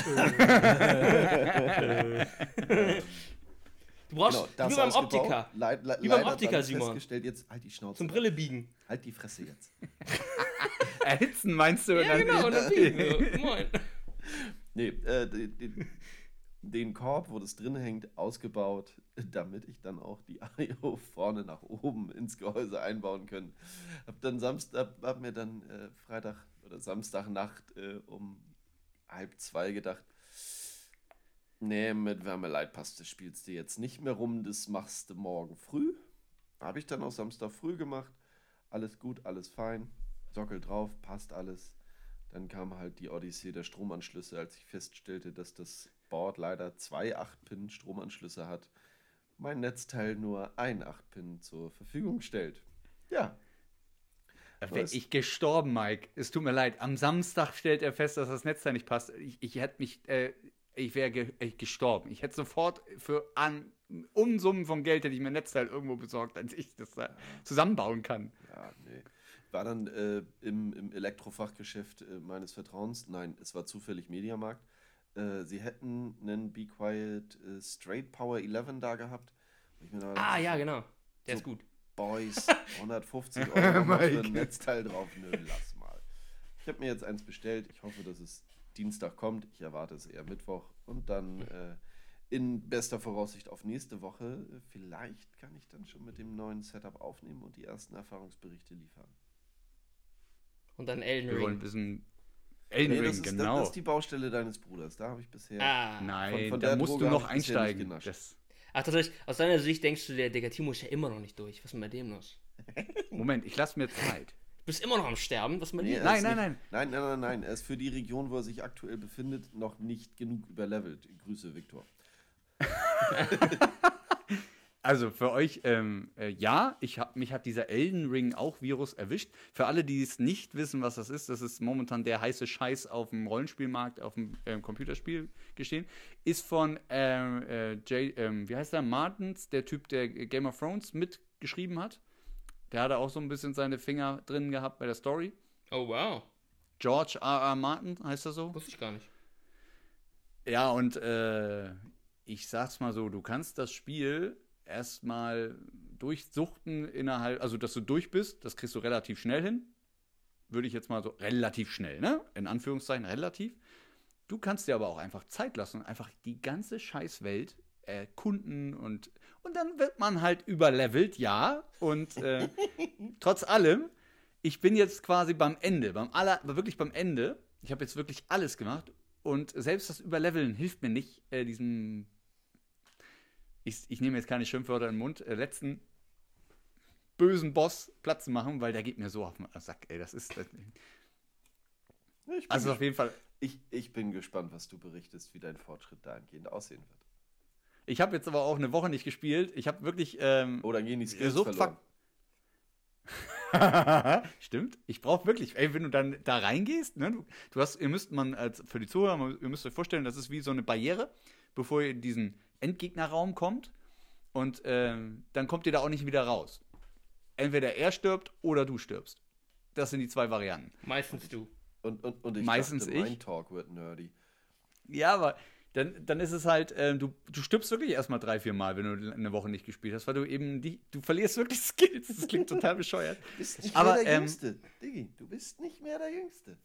Du brauchst,
Genau, das
wie beim
ausgebaut.
Optiker,
Wie
beim Optiker, Simon.
Festgestellt, jetzt halt die Schnauze.
zum Brille biegen.
Halt die Fresse jetzt.
Erhitzen meinst du?
Ja, genau, und dann biegen. So. Moin.
Nee, den Korb, wo das drin hängt, ausgebaut, damit ich dann auch die I.O. vorne nach oben ins Gehäuse einbauen kann. Hab mir dann Freitag oder Samstagnacht um 1:30 gedacht, nee, mit Wärmeleitpaste spielst du jetzt nicht mehr rum, das machst du morgen früh. Habe ich dann auch Samstag früh gemacht. Alles gut, alles fein. Sockel drauf, passt alles. Dann kam halt die Odyssee der Stromanschlüsse, als ich feststellte, dass das Board leider 2 8-Pin-Stromanschlüsse hat. Mein Netzteil nur ein 8-Pin zur Verfügung stellt. Ja.
Da wäre ich gestorben, Mike. Es tut mir leid. Am Samstag stellt er fest, dass das Netzteil nicht passt. Ich wäre gestorben. Ich hätte sofort Unsummen von Geld hätte ich mir ein Netzteil irgendwo besorgt, als ich das da zusammenbauen kann.
Ja, nee. War dann im Elektrofachgeschäft meines Vertrauens. Nein, es war zufällig Mediamarkt. Sie hätten einen Be Quiet Straight Power 11 da gehabt. Wo ich mir da dachte,
Ja, genau. Der
So.
ist gut.
Boys, 150 Euro noch für ein Netzteil drauf. Nö, lass mal. Ich habe mir jetzt eins bestellt. Ich hoffe, dass es Dienstag kommt. Ich erwarte es eher Mittwoch. Und dann in bester Voraussicht auf nächste Woche. Vielleicht kann ich dann schon mit dem neuen Setup aufnehmen und die ersten Erfahrungsberichte liefern.
Und dann Elden
Wir wollen
Ring.
wissen, Elden
Nee,
Ring,
das ist,
genau.
das ist die Baustelle deines Bruders. Da habe ich bisher.
Nein,
von
da
der
musst
Droge
du noch
hab ich bisher nicht
einsteigen.
genascht.
Das,
Ach, tatsächlich, aus deiner Sicht denkst du, der Timo ist ja immer noch nicht durch. Was ist denn bei dem los?
Moment, ich lasse mir Zeit.
Du bist immer noch am Sterben. Was ist mit
Nee,
dir?
er
Nein,
ist
nein,
nicht, nein. Er ist für die Region, wo er sich aktuell befindet, noch nicht genug überlevelt. Grüße, Viktor.
Also für euch, ja, mich hat dieser Elden Ring auch Virus erwischt. Für alle, die es nicht wissen, was das ist momentan der heiße Scheiß auf dem Rollenspielmarkt, auf dem Computerspiel geschehen. Ist von wie heißt der? Martins, der Typ, der Game of Thrones mitgeschrieben hat. Der hatte auch so ein bisschen seine Finger drin gehabt bei der Story.
Oh, wow.
George R.R. Martin heißt er so.
Wusste ich gar nicht.
Ja, und ich sag's mal so, du kannst das Spiel erstmal durchsuchten innerhalb, also dass du durch bist, das kriegst du relativ schnell hin. Würde ich jetzt mal so, relativ schnell, ne? In Anführungszeichen relativ. Du kannst dir aber auch einfach Zeit lassen und einfach die ganze Scheißwelt erkunden und dann wird man halt überlevelt, ja. Und trotz allem, ich bin jetzt quasi beim Ende, wirklich beim Ende. Ich habe jetzt wirklich alles gemacht und selbst das Überleveln hilft mir nicht, diesem ich nehme jetzt keine Schimpfwörter in den Mund, letzten bösen Boss Platz zu machen, weil der geht mir so auf den Sack, ey, das ist... Also auf jeden Fall...
Ich bin gespannt, was du berichtest, wie dein Fortschritt dahingehend aussehen wird.
Ich habe jetzt aber auch eine Woche nicht gespielt. Ich habe wirklich...
Oder gehen die Skills
Suchtfak-
verloren?
Stimmt. Ich brauche wirklich, ey, wenn du dann da reingehst, ne, für die Zuhörer, ihr müsst euch vorstellen, das ist wie so eine Barriere, bevor ihr in diesen Endgegnerraum kommt und dann kommt ihr da auch nicht wieder raus. Entweder er stirbt oder du stirbst. Das sind die zwei Varianten.
Meistens du.
Und ich
Meistens
dachte,
ich.
mein Talk wird nerdy.
Ja, aber dann ist es halt, du stirbst wirklich erstmal 3-4 Mal, wenn du eine Woche nicht gespielt hast, weil du eben du verlierst wirklich Skills. Das klingt total bescheuert.
Du bist nicht
Aber,
mehr der Jüngste. Diggi, du bist nicht mehr der Jüngste.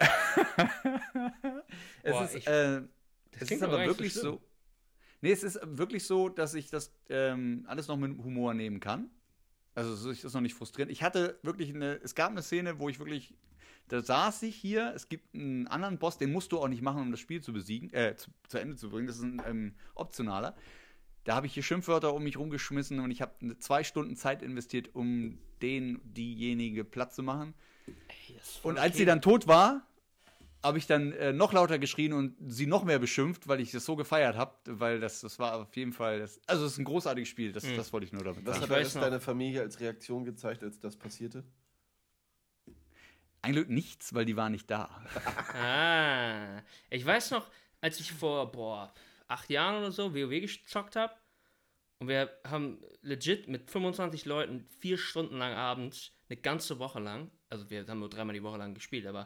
Boah,
es
klingt
ist
aber
aber
gar nicht
wirklich
so schlimm.
so. Nee, es ist wirklich so, dass ich das alles noch mit Humor nehmen kann. Also es ist noch nicht frustrierend. Es gab eine Szene, wo ich wirklich, da saß ich hier, es gibt einen anderen Boss, den musst du auch nicht machen, um das Spiel zu besiegen, zu Ende zu bringen. Das ist ein optionaler. Da habe ich hier Schimpfwörter um mich rumgeschmissen und ich habe 2 Stunden Zeit investiert, um diejenige platt zu machen.
Ey, das ist voll
Und als
okay.
sie dann tot war, habe ich dann noch lauter geschrien und sie noch mehr beschimpft, weil ich das so gefeiert habe, weil das war auf jeden Fall, also es ist ein großartiges Spiel, das wollte ich nur damit
Was
sagen.
hat
weiß
alles
noch.
deine Familie als Reaktion gezeigt, als das passierte?
Ein Glück nichts, weil die war nicht da.
Ah, ich weiß noch, als ich vor 8 Jahren oder so WoW gezockt habe und wir haben legit mit 25 Leuten 4 Stunden lang abends, eine ganze Woche lang, also wir haben nur 3-mal die Woche lang gespielt, aber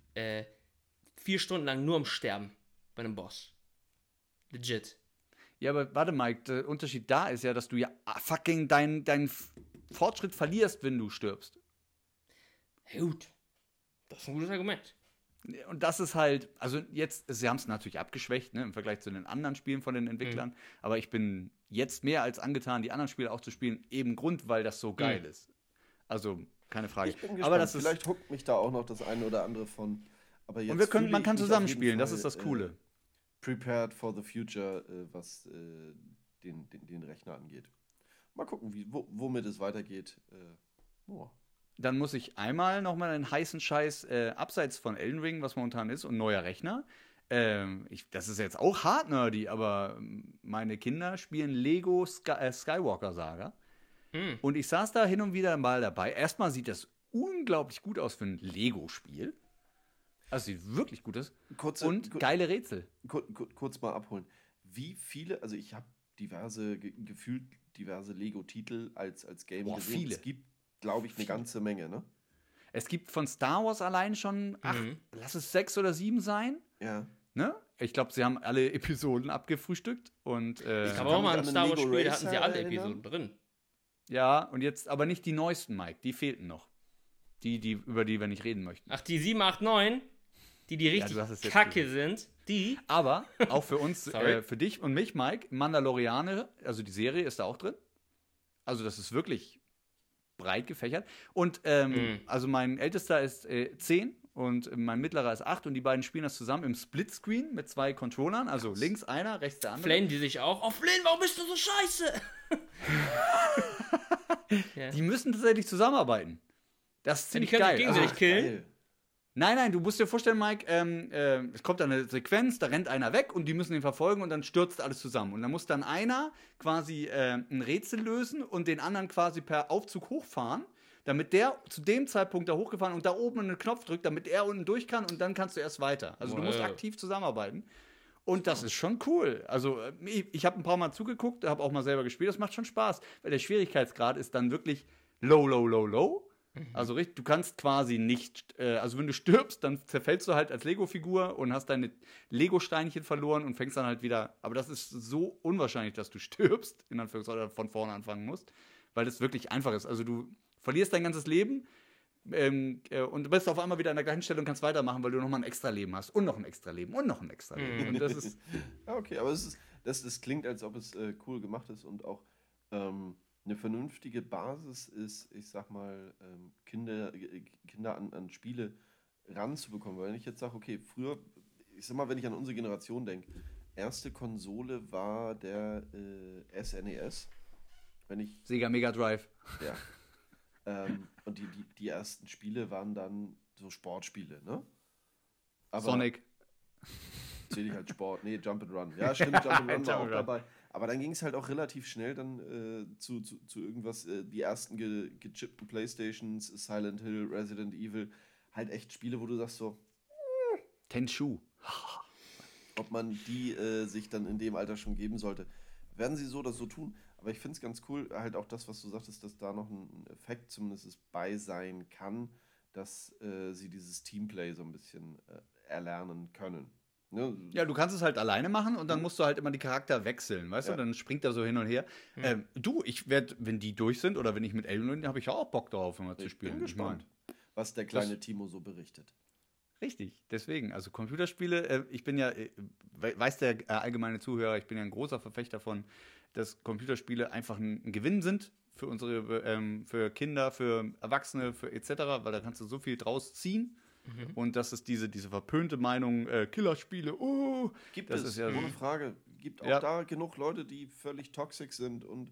4 Stunden lang nur am Sterben bei einem Boss. Legit.
Ja, aber warte Mike, der Unterschied da ist ja, dass du ja fucking deinen Fortschritt verlierst, wenn du stirbst.
Ja, gut. Das ist ein gutes Argument.
Und das ist halt, also jetzt, sie haben es natürlich abgeschwächt, ne, im Vergleich zu den anderen Spielen von den Entwicklern, aber ich bin jetzt mehr als angetan, die anderen Spiele auch zu spielen, eben Grund, weil das so geil ist. Also, keine Frage.
Ich bin gespannt.
Aber das ist,
Vielleicht huckt mich da auch noch das eine oder andere von. Aber jetzt
und man kann
fühle ich mich
zusammenspielen,
auf
das
jeden
ist das
Fall,
Coole.
Prepared for the future, was den Rechner angeht. Mal gucken, womit es weitergeht.
Dann muss ich einmal nochmal einen heißen Scheiß abseits von Elden Ring, was momentan ist, und neuer Rechner. Das ist jetzt auch hart nerdy, aber meine Kinder spielen Lego Skywalker Saga. Und ich saß da hin und wieder mal dabei. Erstmal sieht das unglaublich gut aus für ein Lego-Spiel. Also sieht wirklich gut aus. Und geile Rätsel.
Kurz mal abholen. Wie viele, also ich habe gefühlt diverse Lego-Titel als Game
Boah,
gesehen.
viele.
Es gibt, glaube ich, eine ganze Menge, ne?
Es gibt von Star Wars allein schon lass es 6 oder 7 sein.
Ja.
Ne? Ich glaube, sie haben alle Episoden abgefrühstückt. Und,
Ich habe
kann
auch mal
mich
ein
an den
Star Wars
Lego
Spiel, da hatten sie
Racer
alle
erinnern.
Episoden drin.
ja, und jetzt aber nicht die neuesten, Mike. Die fehlten noch. Über die wir nicht reden möchten.
Ach, die 7, 8, 9, die
du
richtig
hast es jetzt
kacke sind, die.
Aber auch für uns,
Sorry.
für dich und mich, Mike, Mandalorianer, also die Serie ist da auch drin. Also das ist wirklich breit gefächert. Und also mein Ältester ist 10 und mein Mittlerer ist 8 und die beiden spielen das zusammen im Splitscreen mit 2 Controllern. Also links einer, rechts der andere.
Flamen die sich auch. Oh, Flynn, warum bist du so scheiße? Ja.
Die müssen tatsächlich zusammenarbeiten. Das ist
Ja, die
ziemlich
können sich
geil.
gegenseitig
Also,
killen.
Geil.
nein, du musst dir vorstellen, Mike, es kommt dann eine Sequenz, da rennt einer weg und die müssen ihn verfolgen und dann stürzt alles zusammen. Und dann muss dann einer quasi ein Rätsel lösen und den anderen quasi per Aufzug hochfahren, damit der zu dem Zeitpunkt da hochgefahren und da oben einen Knopf drückt, damit er unten durch kann und dann kannst du erst weiter. Also du musst
Ja.
aktiv zusammenarbeiten. Und das ist schon cool. Also ich habe ein paar Mal zugeguckt, habe auch mal selber gespielt, das macht schon Spaß. Weil der Schwierigkeitsgrad ist dann wirklich low. Also richtig, du kannst quasi nicht, also wenn du stirbst, dann zerfällst du halt als Lego-Figur und hast deine Lego-Steinchen verloren und fängst dann halt wieder, aber das ist so unwahrscheinlich, dass du stirbst, in Anführungszeichen, oder von vorne anfangen musst, weil das wirklich einfach ist. Also du verlierst dein ganzes Leben und du bist auf einmal wieder an der gleichen Stelle und kannst weitermachen, weil du nochmal ein extra Leben hast und noch ein extra Leben und noch ein extra Leben. Und das ist,
Ja, okay, aber das klingt, als ob es cool gemacht ist und auch eine vernünftige Basis ist, ich sag mal, Kinder an Spiele ranzubekommen. Weil wenn ich jetzt sage, okay, früher, ich sag mal, wenn ich an unsere Generation denke, erste Konsole war der SNES. Wenn ich,
Sega Mega Drive.
ja. Und die ersten Spiele waren dann so Sportspiele, ne? Aber
Sonic.
zähle ich halt Sport. Nee, Jump'n'Run. Ja, stimmt, Jump'n'Run war auch
Jump'n'Run.
dabei. Aber dann ging es halt auch relativ schnell dann zu irgendwas, die ersten gechippten Playstations, Silent Hill, Resident Evil, halt echt Spiele, wo du sagst so,
Tenchu.
ob man die sich dann in dem Alter schon geben sollte. Werden sie so oder so tun. Aber ich finde es ganz cool, halt auch das, was du sagtest, dass da noch ein Effekt zumindest bei sein kann, dass sie dieses Teamplay so ein bisschen erlernen können. Ne?
Ja, du kannst es halt alleine machen und dann musst du halt immer die Charakter wechseln, weißt
Ja.
du? Dann springt er so hin und her. Ich werde, wenn die durch sind oder wenn ich mit Elden bin, habe ich auch Bock drauf, immer zu
Ich
spielen.
bin gespannt, was der kleine Timo so berichtet.
Richtig, deswegen, also Computerspiele, ich bin ja, weiß der allgemeine Zuhörer, ich bin ja ein großer Verfechter von, dass Computerspiele einfach ein Gewinn sind für für Kinder, für Erwachsene, für etc., weil da kannst du so viel draus ziehen. Und das ist diese verpönte Meinung, Killerspiele,
Gibt
das
es,
ist ja
ohne Frage. Gibt auch
Ja.
da genug Leute, die völlig toxisch sind und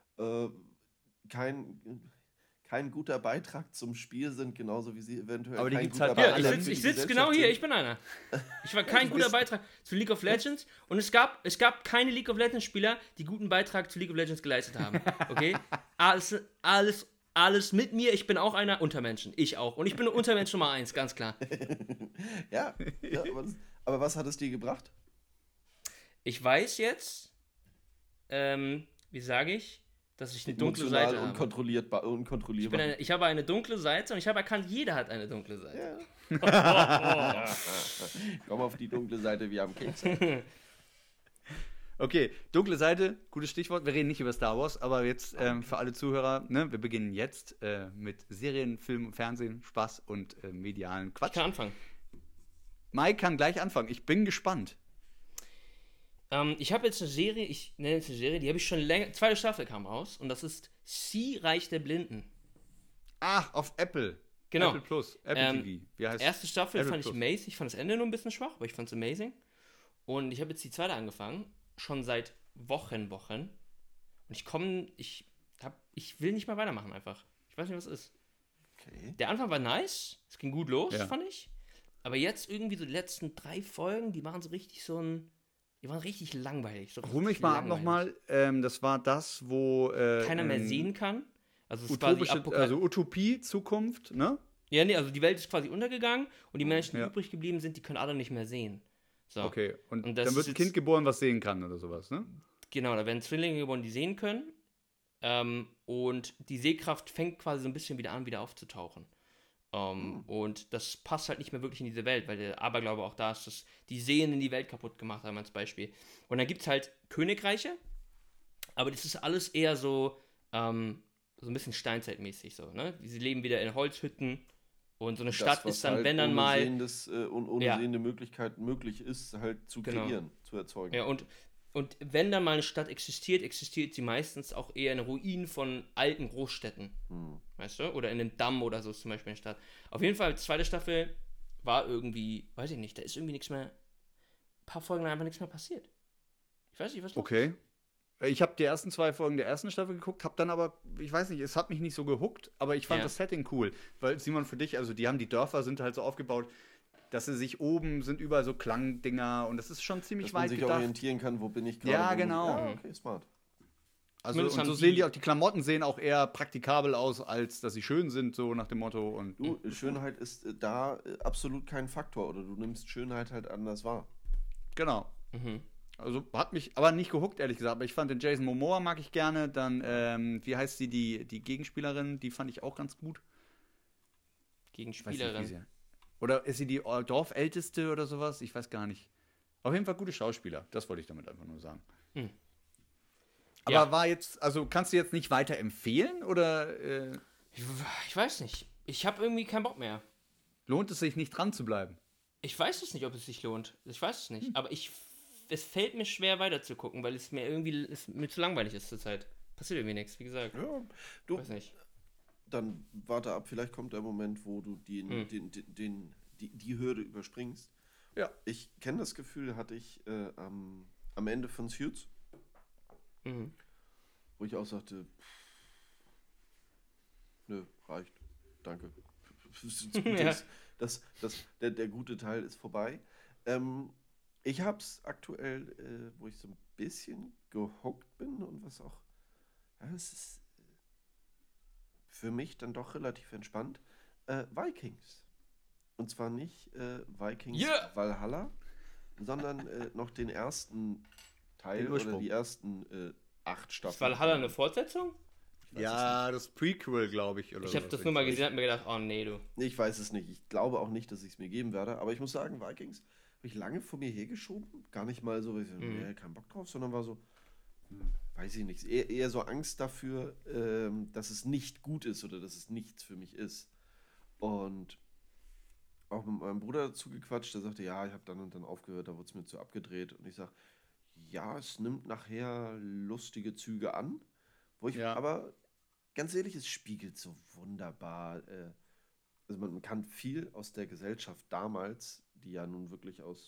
kein guter Beitrag zum Spiel sind, genauso wie sie eventuell
Aber die
kein
gibt's
guter
halt bei
Ja,
Beitrag
allen.
für die
ich sitze
Gesellschaft
genau hier,
sind.
ich bin einer. Ich war kein guter Beitrag zu League of Legends und es gab keine League of Legends Spieler, die guten Beitrag zu League of Legends geleistet haben. Okay? Alles mit mir, ich bin auch einer Untermenschen. Ich auch. Und ich bin Untermensch Nummer 1, ganz klar.
Ja, aber was hat es dir gebracht?
Ich weiß jetzt, wie sage ich, dass ich eine dunkle
Emotional
Seite habe.
unkontrollierbar.
Ich habe eine dunkle Seite und ich habe erkannt, jeder hat eine dunkle Seite.
Ja. Komm auf die dunkle Seite, wir haben Keks.
Okay, dunkle Seite, gutes Stichwort. Wir reden nicht über Star Wars, aber jetzt für alle Zuhörer, ne, wir beginnen jetzt mit Serien, Film und Fernsehen, Spaß und medialen
Ich
Quatsch.
kann anfangen.
Mike kann gleich anfangen. Ich bin gespannt.
Ich habe jetzt eine Serie, ich nenne es eine Serie, die habe ich schon länger, zweite Staffel kam raus und das ist Sie, Reich der Blinden.
Ach, auf Apple.
Genau.
Apple Plus, Apple TV. Wie heißt
Erste Staffel
Apple
fand ich
Plus.
amazing, ich fand das Ende nur ein bisschen schwach, aber ich fand es amazing. Und ich habe jetzt die zweite angefangen, schon seit Wochen. Und ich will nicht mehr weitermachen einfach. Ich weiß nicht, was es ist.
Okay.
Der Anfang war nice, es ging gut los,
Ja.
fand ich. Aber jetzt irgendwie so die letzten 3 Folgen, die waren so richtig die waren richtig langweilig. So
Hol mich
richtig
mal ab
langweilig.
nochmal. Das war das, wo
Keiner mehr sehen kann. Also es ist quasi
also Utopie, Zukunft, ne?
Ja, nee, also die Welt ist quasi untergegangen und die Menschen, die
Ja.
übrig geblieben sind, die können alle nicht mehr sehen. So.
Okay, und
Und das
dann
ist
wird ein
jetzt-
Kind geboren, was sehen kann oder sowas, ne?
Genau, da werden Zwillinge geboren, die sehen können. Und die Sehkraft fängt quasi so ein bisschen wieder an, wieder aufzutauchen. Und das passt halt nicht mehr wirklich in diese Welt, weil der Aberglaube auch da ist, dass die Sehenden die Welt kaputt gemacht haben, als Beispiel. Und dann gibt es halt Königreiche, aber das ist alles eher so ein bisschen steinzeitmäßig so, ne? Sie leben wieder in Holzhütten und so eine Stadt ist dann,
halt
wenn dann mal...
ohne sehende Möglichkeit möglich ist, halt zu
Genau.
kreieren, zu erzeugen.
Ja, und wenn dann mal eine Stadt existiert sie meistens auch eher in Ruinen von alten Großstädten. Weißt du? Oder in einem Damm oder so ist zum Beispiel eine Stadt. Auf jeden Fall, die zweite Staffel war irgendwie, weiß ich nicht, da ist irgendwie nichts mehr, ein paar Folgen lang einfach nichts mehr passiert. Ich weiß nicht, was los ist.
Okay. Ich habe die ersten 2 Folgen der ersten Staffel geguckt, habe dann aber, ich weiß nicht, es hat mich nicht so gehuckt, aber ich fand das Setting cool. Weil, Simon, für dich, also die Dörfer sind halt so aufgebaut, dass sie sich oben sind überall so Klangdinger und das ist schon ziemlich
Dass man
weit
sich
gedacht.
orientieren kann, wo bin ich gerade.
Ja, genau.
Ja, okay, smart.
Also,
Zumindest
und so
haben
sehen die auch, die Klamotten sehen auch eher praktikabel aus, als dass sie schön sind, so nach dem Motto. Und
Du, Schönheit ist da absolut kein Faktor oder du nimmst Schönheit halt anders wahr.
genau.
Mhm.
Also hat mich aber nicht gehuckt, ehrlich gesagt. Aber ich fand den Jason Momoa mag ich gerne. Dann, wie heißt sie, die Gegenspielerin, die fand ich auch ganz gut.
Gegen
Ich weiß nicht, wie
Spielerin.
sie. Oder ist sie die Dorfälteste oder sowas? Ich weiß gar nicht. Auf jeden Fall gute Schauspieler. Das wollte ich damit einfach nur sagen.
Hm.
Aber
Ja.
war jetzt, also kannst du jetzt nicht weiter empfehlen oder
Ich weiß nicht. Ich habe irgendwie keinen Bock mehr.
lohnt es sich nicht dran zu bleiben?
Ich weiß es nicht, ob es sich lohnt. Ich weiß es nicht. Aber es fällt mir schwer weiter zu gucken, weil es mir zu langweilig ist zurzeit. Passiert irgendwie nichts, wie gesagt.
Ja, du,
Weiß nicht.
dann warte ab, vielleicht kommt der Moment, wo du die Hürde überspringst.
Ja.
Ich kenne das Gefühl, hatte ich am Ende von Suits,
Mhm.
wo ich auch sagte, nö, reicht, danke.
Ja.
Der gute Teil ist vorbei. Ich habe es aktuell, wo ich so ein bisschen gehuckt bin und was auch, ja, es ist für mich dann doch relativ entspannt, Vikings. Und zwar nicht Vikings
Yeah!
Valhalla, sondern noch den ersten Teil
Den Ursprung.
oder die ersten 8 Staffeln.
Ist Valhalla eine Fortsetzung?
Ich weiß
Ja, das Prequel, glaube ich. Oder
Ich habe
sowas,
das
wenn
nur mal
ich-
gesehen und hab mir gedacht, oh nee, du.
Ich weiß es nicht. Ich glaube auch nicht, dass ich es mir geben werde. Aber ich muss sagen, Vikings habe ich lange vor mir hergeschoben. Gar nicht mal so, weil ich so, nee, keinen Bock drauf, sondern war so, weiß ich nicht, eher so Angst dafür, dass es nicht gut ist oder dass es nichts für mich ist. Und auch mit meinem Bruder dazu gequatscht, der sagte, ja, ich habe dann und dann aufgehört, da wurde es mir zu abgedreht. Und ich sage, ja, es nimmt nachher lustige Züge an, wo ich
Ja.
aber ganz ehrlich, es spiegelt so wunderbar. Also man kann viel aus der Gesellschaft damals, die ja nun wirklich aus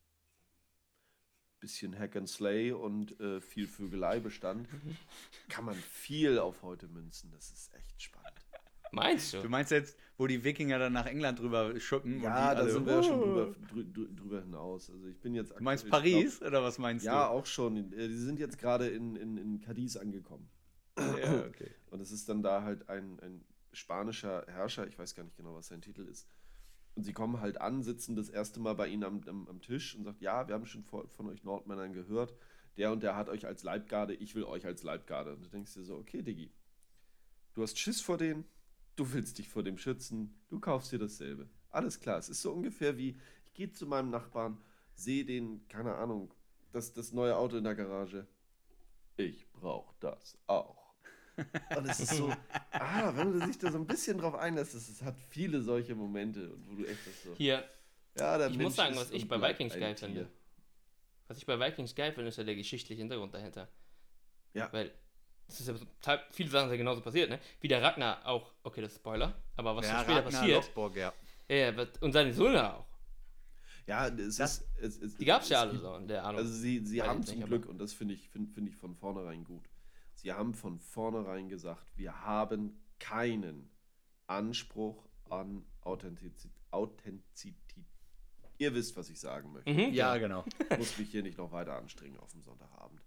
bisschen Hack and Slay und viel Vögelei bestand, kann man viel auf heute münzen. Das ist echt spannend.
Meinst du?
Du meinst jetzt, wo die Wikinger dann nach England drüber schuppen?
Ja,
und die
da
alle,
sind wir ja schon drüber hinaus. Also ich bin jetzt
Du meinst
aktuell,
Paris oder was meinst
Ja, auch schon. Die sind jetzt gerade in Cadiz angekommen.
du? Ja, okay.
Und es ist dann da halt ein spanischer Herrscher, ich weiß gar nicht genau, was sein Titel ist. Und sie kommen halt an, sitzen das erste Mal bei ihnen am Tisch und sagt, ja, wir haben schon von euch Nordmännern gehört, der und der hat euch als Leibgarde, ich will euch als Leibgarde. Und du denkst dir so, okay, Diggi, du hast Schiss vor denen, du willst dich vor dem schützen, du kaufst dir dasselbe. Alles klar, es ist so ungefähr wie, ich gehe zu meinem Nachbarn, sehe den, keine Ahnung, das neue Auto in der Garage. Ich brauche das auch. Und es ist so, wenn du dich da so ein bisschen drauf einlässt, es hat viele solche Momente, wo du echt das so,
Hier,
ja, der
ich
Mensch
muss sagen,
ist
was ich
und
bei
bleibt
Vikings
ein
geil
Tier.
finde. Was ich bei Vikings geil finde, ist ja der geschichtliche Hintergrund dahinter.
Ja.
Weil es ist ja viele Sachen sind ja genauso passiert, ne? Wie der Ragnar auch, okay, das ist Spoiler, aber was
Ja,
dann später
Ragnar
passiert,
Lothbrok, ja.
und seine Söhne auch.
Ja,
Die gab es ja alle so in der Ahnung.
Also sie
Weiß
haben
jetzt
zum
nicht,
Glück, und das finde ich von vornherein gut, sie haben von vornherein gesagt, wir haben keinen Anspruch an Authentizität. Ihr wisst, was ich sagen möchte.
Ja, genau.
Ich muss mich hier nicht noch weiter anstrengen auf dem Sonntagabend.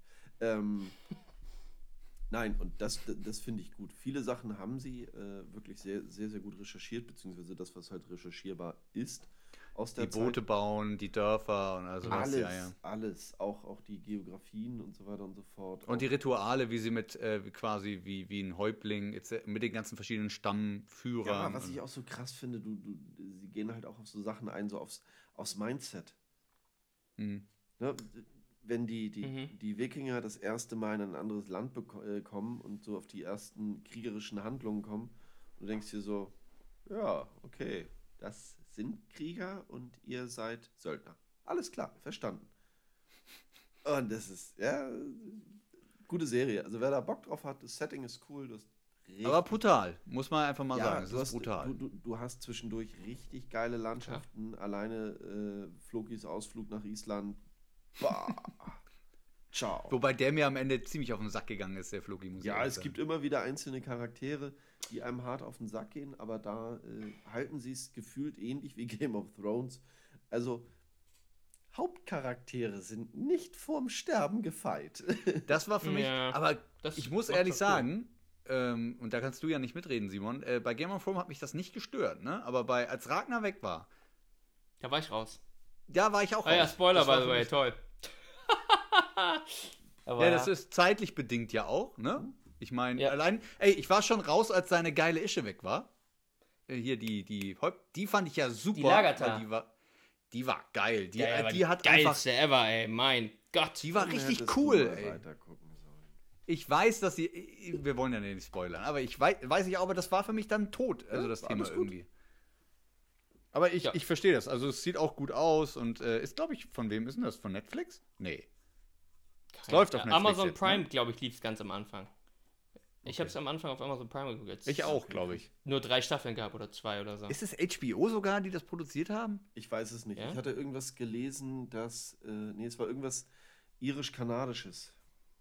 Nein, und das finde ich gut. Viele Sachen haben sie wirklich sehr, sehr, sehr gut recherchiert, beziehungsweise das, was halt recherchierbar ist, aus
Die
der
Boote
Zeit.
bauen, die Dörfer und also was,
Alles,
ja, ja.
alles. Auch die Geografien und so weiter und so fort.
Und die
Auch-
Rituale, wie sie mit quasi wie ein Häuptling mit den ganzen verschiedenen Stammführern.
Ja, was ich auch so krass finde, sie gehen halt auch auf so Sachen ein, so aufs Mindset.
Hm.
Ne? Wenn die Wikinger das erste Mal in ein anderes Land kommen und so auf die ersten kriegerischen Handlungen kommen, und du denkst dir so, ja, okay, das sind Krieger und ihr seid Söldner. Alles klar, verstanden. Und das ist, ja, gute Serie. Also wer da Bock drauf hat, das Setting ist cool. Das
Aber brutal, muss man einfach mal
ja,
sagen. Es
du
ist
hast,
brutal.
du hast zwischendurch richtig geile Landschaften. Alleine Flokis Ausflug nach Island. Bah. Ciao.
Wobei der mir am Ende ziemlich auf den Sack gegangen ist, der Floki, muss ich
Ja,
ehrlich
es
sagen.
gibt immer wieder einzelne Charaktere, die einem hart auf den Sack gehen, aber da halten sie es gefühlt ähnlich wie Game of Thrones. Also, Hauptcharaktere sind nicht vorm Sterben gefeit.
Das war für mich,
Ja,
aber
das
ich muss
macht
ehrlich
das cool.
sagen, und da kannst du ja nicht mitreden, Simon, bei Game of Thrones hat mich das nicht gestört, ne? Aber als Ragnar weg war,
Da war ich raus.
da war ich auch
Ah ja,
raus.
Spoiler,
Das war
by the
für
way,
mich-
toll. Aber
Ja, das ist zeitlich bedingt ja auch, ne? Ich meine,
Ja.
allein, ey, ich war schon raus, als seine geile Ische weg war. Hier, die fand ich ja super.
Die Lagertha.
weil die war geil. Die,
ja, aber
die hat einfach,
geilste ever, ey, mein Gott.
die war
Dann
richtig
hättest du
cool,
mal
ey.
weitergucken sollen.
Ich weiß, dass sie, wir wollen ja nicht spoilern, aber ich weiß nicht, aber das war für mich dann tot, also das
war
Thema
alles gut.
irgendwie. Aber
Ja.
ich verstehe das, also es sieht auch gut aus und ist, glaube ich, von wem ist denn das? Von Netflix? Nee. Es läuft auf Netflix
Amazon
jetzt,
Prime,
ne?
glaube ich, lief es ganz am Anfang. Ich habe es am Anfang auf Amazon Prime geguckt. Jetzt
Ich auch, glaube ich.
Nur 3 Staffeln gehabt oder 2 oder so.
Ist es HBO sogar, die das produziert haben?
Ich weiß es nicht.
Ja?
Ich hatte irgendwas gelesen, dass. Nee, es war irgendwas irisch-kanadisches.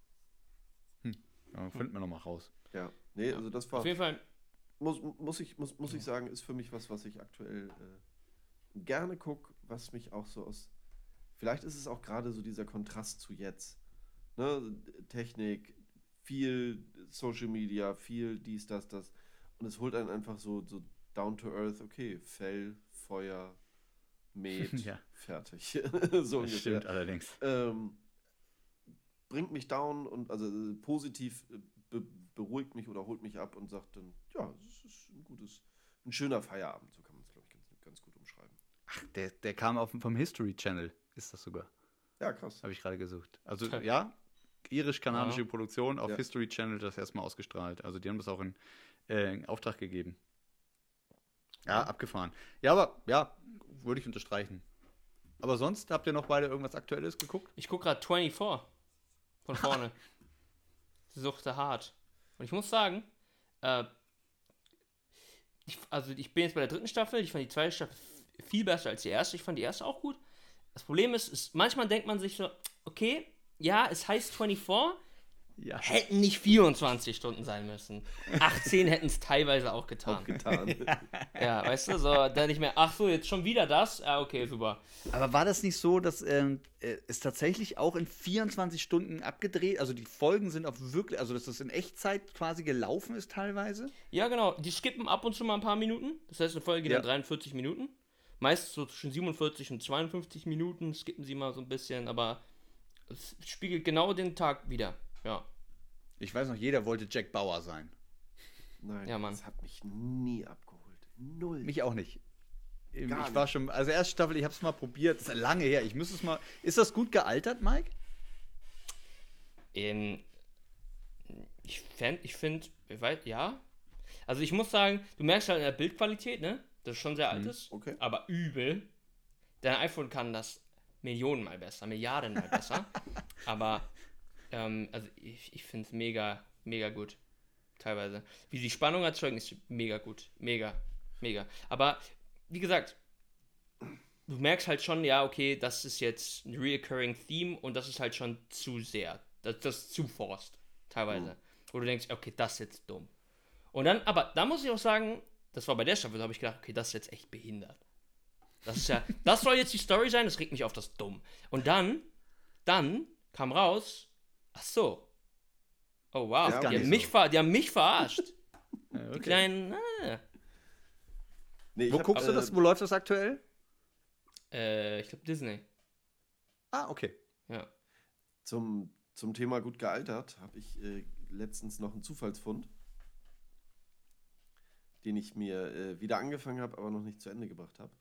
Ja, finden wir nochmal raus.
Ja. Nee, also das war.
Auf jeden Fall,
Muss ich sagen, ist für mich was ich aktuell gerne gucke, was mich auch so aus. Vielleicht ist es auch gerade so dieser Kontrast zu jetzt. Ne? Technik, viel Social Media, viel dies, das. Und es holt einen einfach so down to earth, okay, Fell, Feuer, Met,
Ja.
fertig. So
Das
ungefähr.
stimmt allerdings.
Bringt mich down und also positiv beruhigt mich oder holt mich ab und sagt dann, ja, es ist ein schöner Feierabend. So kann man es, glaube ich, ganz gut umschreiben.
Ach, der kam vom History Channel, ist das sogar.
Ja, krass.
Habe ich gerade gesucht. Also,
Okay.
ja, irisch-kanadische
Ja.
Produktion auf
Ja.
History Channel das erstmal ausgestrahlt. Also, die haben das auch in Auftrag gegeben. Ja, abgefahren. Ja, aber, ja, würde ich unterstreichen. Aber sonst, habt ihr noch beide irgendwas Aktuelles geguckt?
ich gucke gerade 24 von vorne. Suchte hart. Und ich muss sagen, ich bin jetzt bei der 3. Staffel. Ich fand die 2. Staffel viel besser als die erste. Ich fand die erste auch gut. Das Problem ist, manchmal denkt man sich so, okay, ja, es heißt 24,
Ja.
hätten nicht 24 Stunden sein müssen. 18 hätten es teilweise auch getan.
Getan.
Ja, weißt du, so, dann nicht mehr, ach so, jetzt schon wieder das? Ah, okay, super.
Aber war das nicht so, dass es tatsächlich auch in 24 Stunden abgedreht, also die Folgen sind auch wirklich, also dass das in Echtzeit quasi gelaufen ist teilweise?
Ja, genau, die skippen ab und zu mal ein paar Minuten. Das heißt, eine Folge geht
Ja.
dann 43 Minuten. Meist so zwischen 47 und 52 Minuten skippen sie mal so ein bisschen, aber es spiegelt genau den Tag wieder. Ja.
Ich weiß noch, jeder wollte Jack Bauer sein.
Nein,
Ja, Mann.
das hat mich nie abgeholt. Null.
Mich auch nicht. Ich
Gar
war schon, also erste Staffel, ich habe es mal probiert, das ist lange her, ich muss es mal, ist das gut gealtert, Mike?
Ich finde, ja. Also ich muss sagen, du merkst halt in der Bildqualität, ne? Das ist schon sehr alt ist.
okay.
Aber übel. Dein iPhone kann das Millionenmal besser, Milliardenmal besser. Aber, also ich finde es mega, mega gut. Teilweise. Wie die Spannung erzeugen, ist mega gut. Mega, mega. Aber, wie gesagt, du merkst halt schon, ja, okay, das ist jetzt ein reoccurring Theme und das ist halt schon zu sehr. Das ist zu forced. Teilweise. Wo du denkst, okay, das ist jetzt dumm. Und dann, aber da muss ich auch sagen, das war bei der Staffel, da habe ich gedacht, okay, das ist jetzt echt behindert. Das ist ja, das soll jetzt die Story sein, das regt mich auf, das ist dumm. Und dann kam raus, ach so. Oh wow,
Ja,
die,
okay.
haben mich verarscht.
Ja,
Die
okay.
kleinen,
Nee, ich
Wo
hab,
guckst du das, wo läuft das aktuell?
Ich glaube Disney.
Ah, okay.
Ja.
Zum Thema gut gealtert habe ich letztens noch einen Zufallsfund, den ich mir wieder angefangen habe, aber noch nicht zu Ende gebracht habe.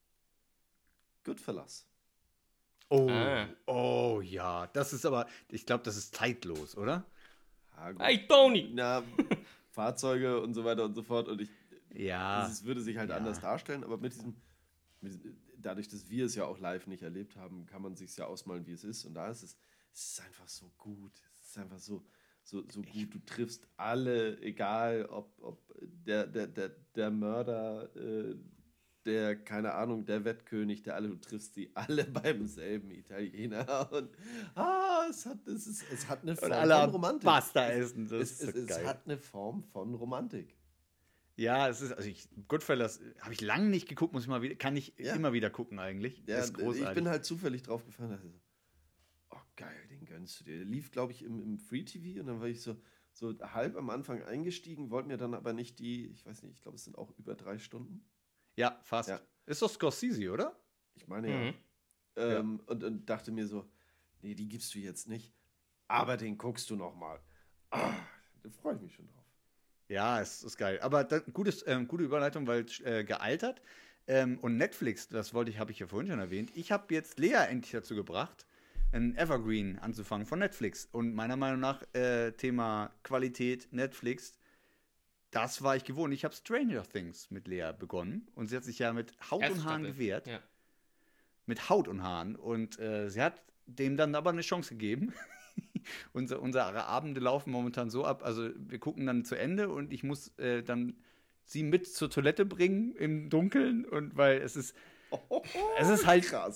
Goodfellas.
Oh,
Ah.
oh ja, das ist aber, ich glaube, das ist zeitlos, oder?
Ja, gut.
Hey, Tony!
Na, Fahrzeuge und so weiter und so fort. Und
Ja.
es würde sich halt
Ja.
anders darstellen, aber dadurch, dass wir es ja auch live nicht erlebt haben, kann man sich ja ausmalen, wie es ist. Und da ist es ist einfach so gut. Es ist einfach so gut. Du triffst alle, egal ob der Mörder, der, keine Ahnung, der Wettkönig, du triffst sie alle beim selben Italiener. Und es hat eine
Und
Form
alle
von Romantik.
Pasta essen, das
Es
ist so geil.
hat eine Form von Romantik.
Ja, es ist, also Goodfellas habe ich lange nicht geguckt, kann ich
Ja.
immer wieder gucken eigentlich.
Ja,
Das ist großartig.
ich bin halt zufällig drauf gefallen. Dachte so, oh geil, den gönnst du dir. Der lief, glaube ich, im Free TV und dann war ich so halb am Anfang eingestiegen, wollte mir dann aber nicht ich weiß nicht, ich glaube, es sind auch über 3 Stunden.
Ja, fast.
Ja.
Ist doch Scorsese, oder?
Ich meine ja. Und dachte mir so, nee, die gibst du jetzt nicht, aber den guckst du noch mal. Da freue ich mich schon drauf.
Ja, es ist geil. Aber gute Überleitung, weil gealtert. Und Netflix, habe ich ja vorhin schon erwähnt. Ich habe jetzt Lea endlich dazu gebracht, ein Evergreen anzufangen von Netflix. Und meiner Meinung nach, Thema Qualität, Netflix, das war ich gewohnt. Ich habe Stranger Things mit Lea begonnen. Und sie hat sich ja mit Haut
Erste
und Haaren
Staffel.
gewehrt.
Ja.
Mit Haut und Haaren. Und sie hat dem dann aber eine Chance gegeben. Unsere Abende laufen momentan so ab, also wir gucken dann zu Ende und ich muss dann sie mit zur Toilette bringen im Dunkeln und weil es ist halt,
krass.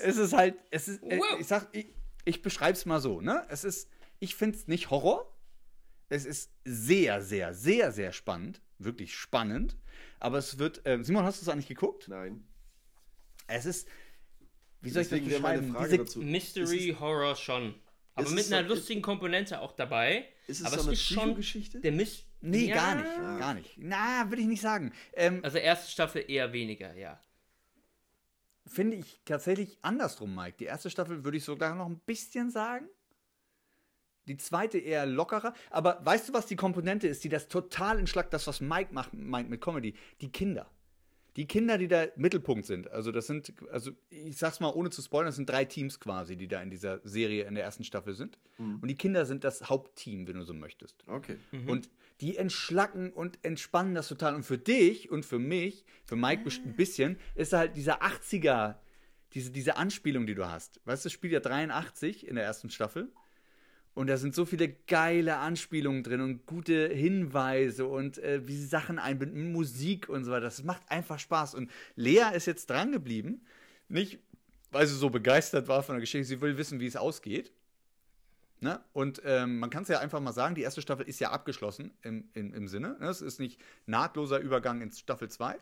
Wow.
ich beschreibe es mal so, ne? Ich finde es nicht Horror. Es ist sehr, sehr, sehr, sehr spannend, wirklich spannend. Aber es wird, Simon, hast du es eigentlich geguckt?
Nein.
Es ist, wie soll ich das
Deswegen wäre meine
beschreiben?
Frage dazu.
Mystery Horror schon. Aber
ist
mit
es
einer
so-
lustigen Komponente auch dabei.
Ist es
aber
so
es
eine
ist schon
Psycho-Geschichte?
der
Nee,
Ja.
gar nicht. Na, würde ich nicht sagen.
Also erste Staffel eher weniger, ja.
Finde ich tatsächlich andersrum, Mike. Die erste Staffel würde ich sogar noch ein bisschen sagen. Die zweite eher lockerer. Aber weißt du, was die Komponente ist, die das total entschlackt, das, was Mike meint mit Comedy? Die Kinder. Die Kinder, die da Mittelpunkt sind. Also ich sag's mal ohne zu spoilern, das sind 3 Teams quasi, die da in dieser Serie in der ersten Staffel sind. Und die Kinder sind das Hauptteam, wenn du so möchtest.
Okay.
Und die entschlacken und entspannen das total. Und für dich und für mich, für Mike ein bisschen, ist halt dieser 80er, diese Anspielung, die du hast. Weißt du, das spielt ja 83 in der ersten Staffel. Und da sind so viele geile Anspielungen drin und gute Hinweise und wie sie Sachen einbinden, Musik und so weiter. Das macht einfach Spaß. Und Lea ist jetzt dran geblieben. Nicht, weil sie so begeistert war von der Geschichte. Sie will wissen, wie es ausgeht. Ne? Und man kann es ja einfach mal sagen, die erste Staffel ist ja abgeschlossen im Sinne. Ne? Es ist nicht nahtloser Übergang in Staffel 2.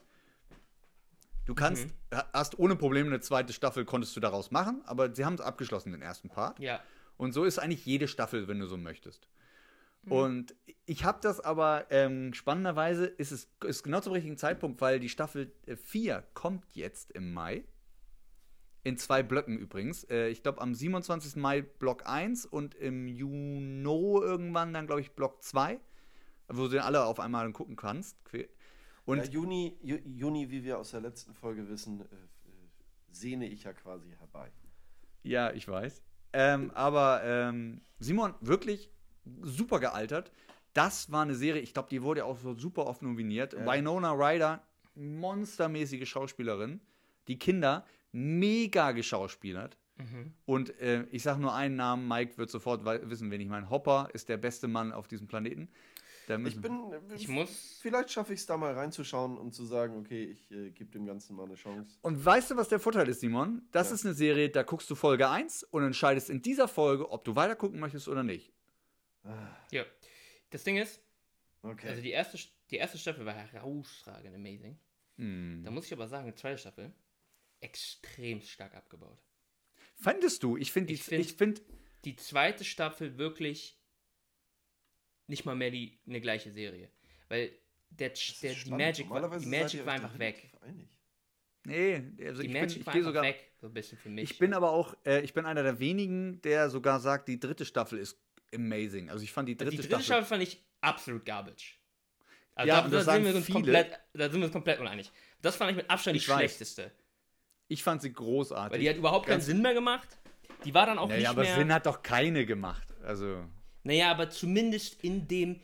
Du hast ohne Probleme eine zweite Staffel, konntest du daraus machen, aber sie haben es abgeschlossen, den ersten Part.
Ja.
Und so ist eigentlich jede Staffel, wenn du so möchtest. Und ich habe das aber, spannenderweise ist genau zum richtigen Zeitpunkt, weil die Staffel 4 kommt jetzt im Mai. In 2 Blöcken übrigens. Ich glaube am 27. Mai Block 1 und im Juni irgendwann dann, glaube ich, Block 2. Wo du alle auf einmal gucken kannst. Und
Ja, Juni, wie wir aus der letzten Folge wissen, sehne ich ja quasi herbei.
ja, ich weiß. Aber Simon, wirklich super gealtert. Das war eine Serie, ich glaube, die wurde auch so super oft nominiert. Winona Ryder, monstermäßige Schauspielerin. Die Kinder, mega geschauspielert. Und ich sage nur einen Namen, Mike wird sofort wissen, wen ich meine. Hopper ist der beste Mann auf diesem Planeten.
Vielleicht schaffe ich es da mal reinzuschauen und zu sagen, okay, ich gebe dem Ganzen mal eine Chance.
Und weißt du, was der Vorteil ist, Simon? Das
Ja.
ist eine Serie, da guckst du Folge 1 und entscheidest in dieser Folge, ob du weiter gucken möchtest oder nicht.
Ja. Das Ding ist,
Okay.
also die erste Staffel war herausragend, amazing. Da muss ich aber sagen, die zweite Staffel extrem stark abgebaut.
Fandest du? Ich finde,
Die zweite Staffel wirklich nicht mal mehr eine gleiche Serie. Weil die
Spannend.
Magic
Normalerweise
die
seid
Magic
ihr
war
euch da
einfach weg.
relativ einig.
Nee, also
Die
ich
Magic war
gehe
einfach
sogar.
weg, so ein bisschen für mich.
Ich bin aber auch, ich bin einer der wenigen, der sogar sagt, die dritte Staffel ist amazing. Also ich fand die dritte
Staffel fand ich absolut garbage. Also
Ja,
da,
und
da,
das
sind
sagen
wir uns
viele.
da sind wir uns komplett uneinig. Das fand ich mit Abstand die
Ich weiß.
schlechteste.
Ich fand sie großartig.
Weil die hat überhaupt keinen
Ganz-
Sinn mehr gemacht. Die war dann auch
Naja,
nicht
aber
mehr...
Sinn hat doch keine gemacht. Also,
Naja, aber zumindest in dem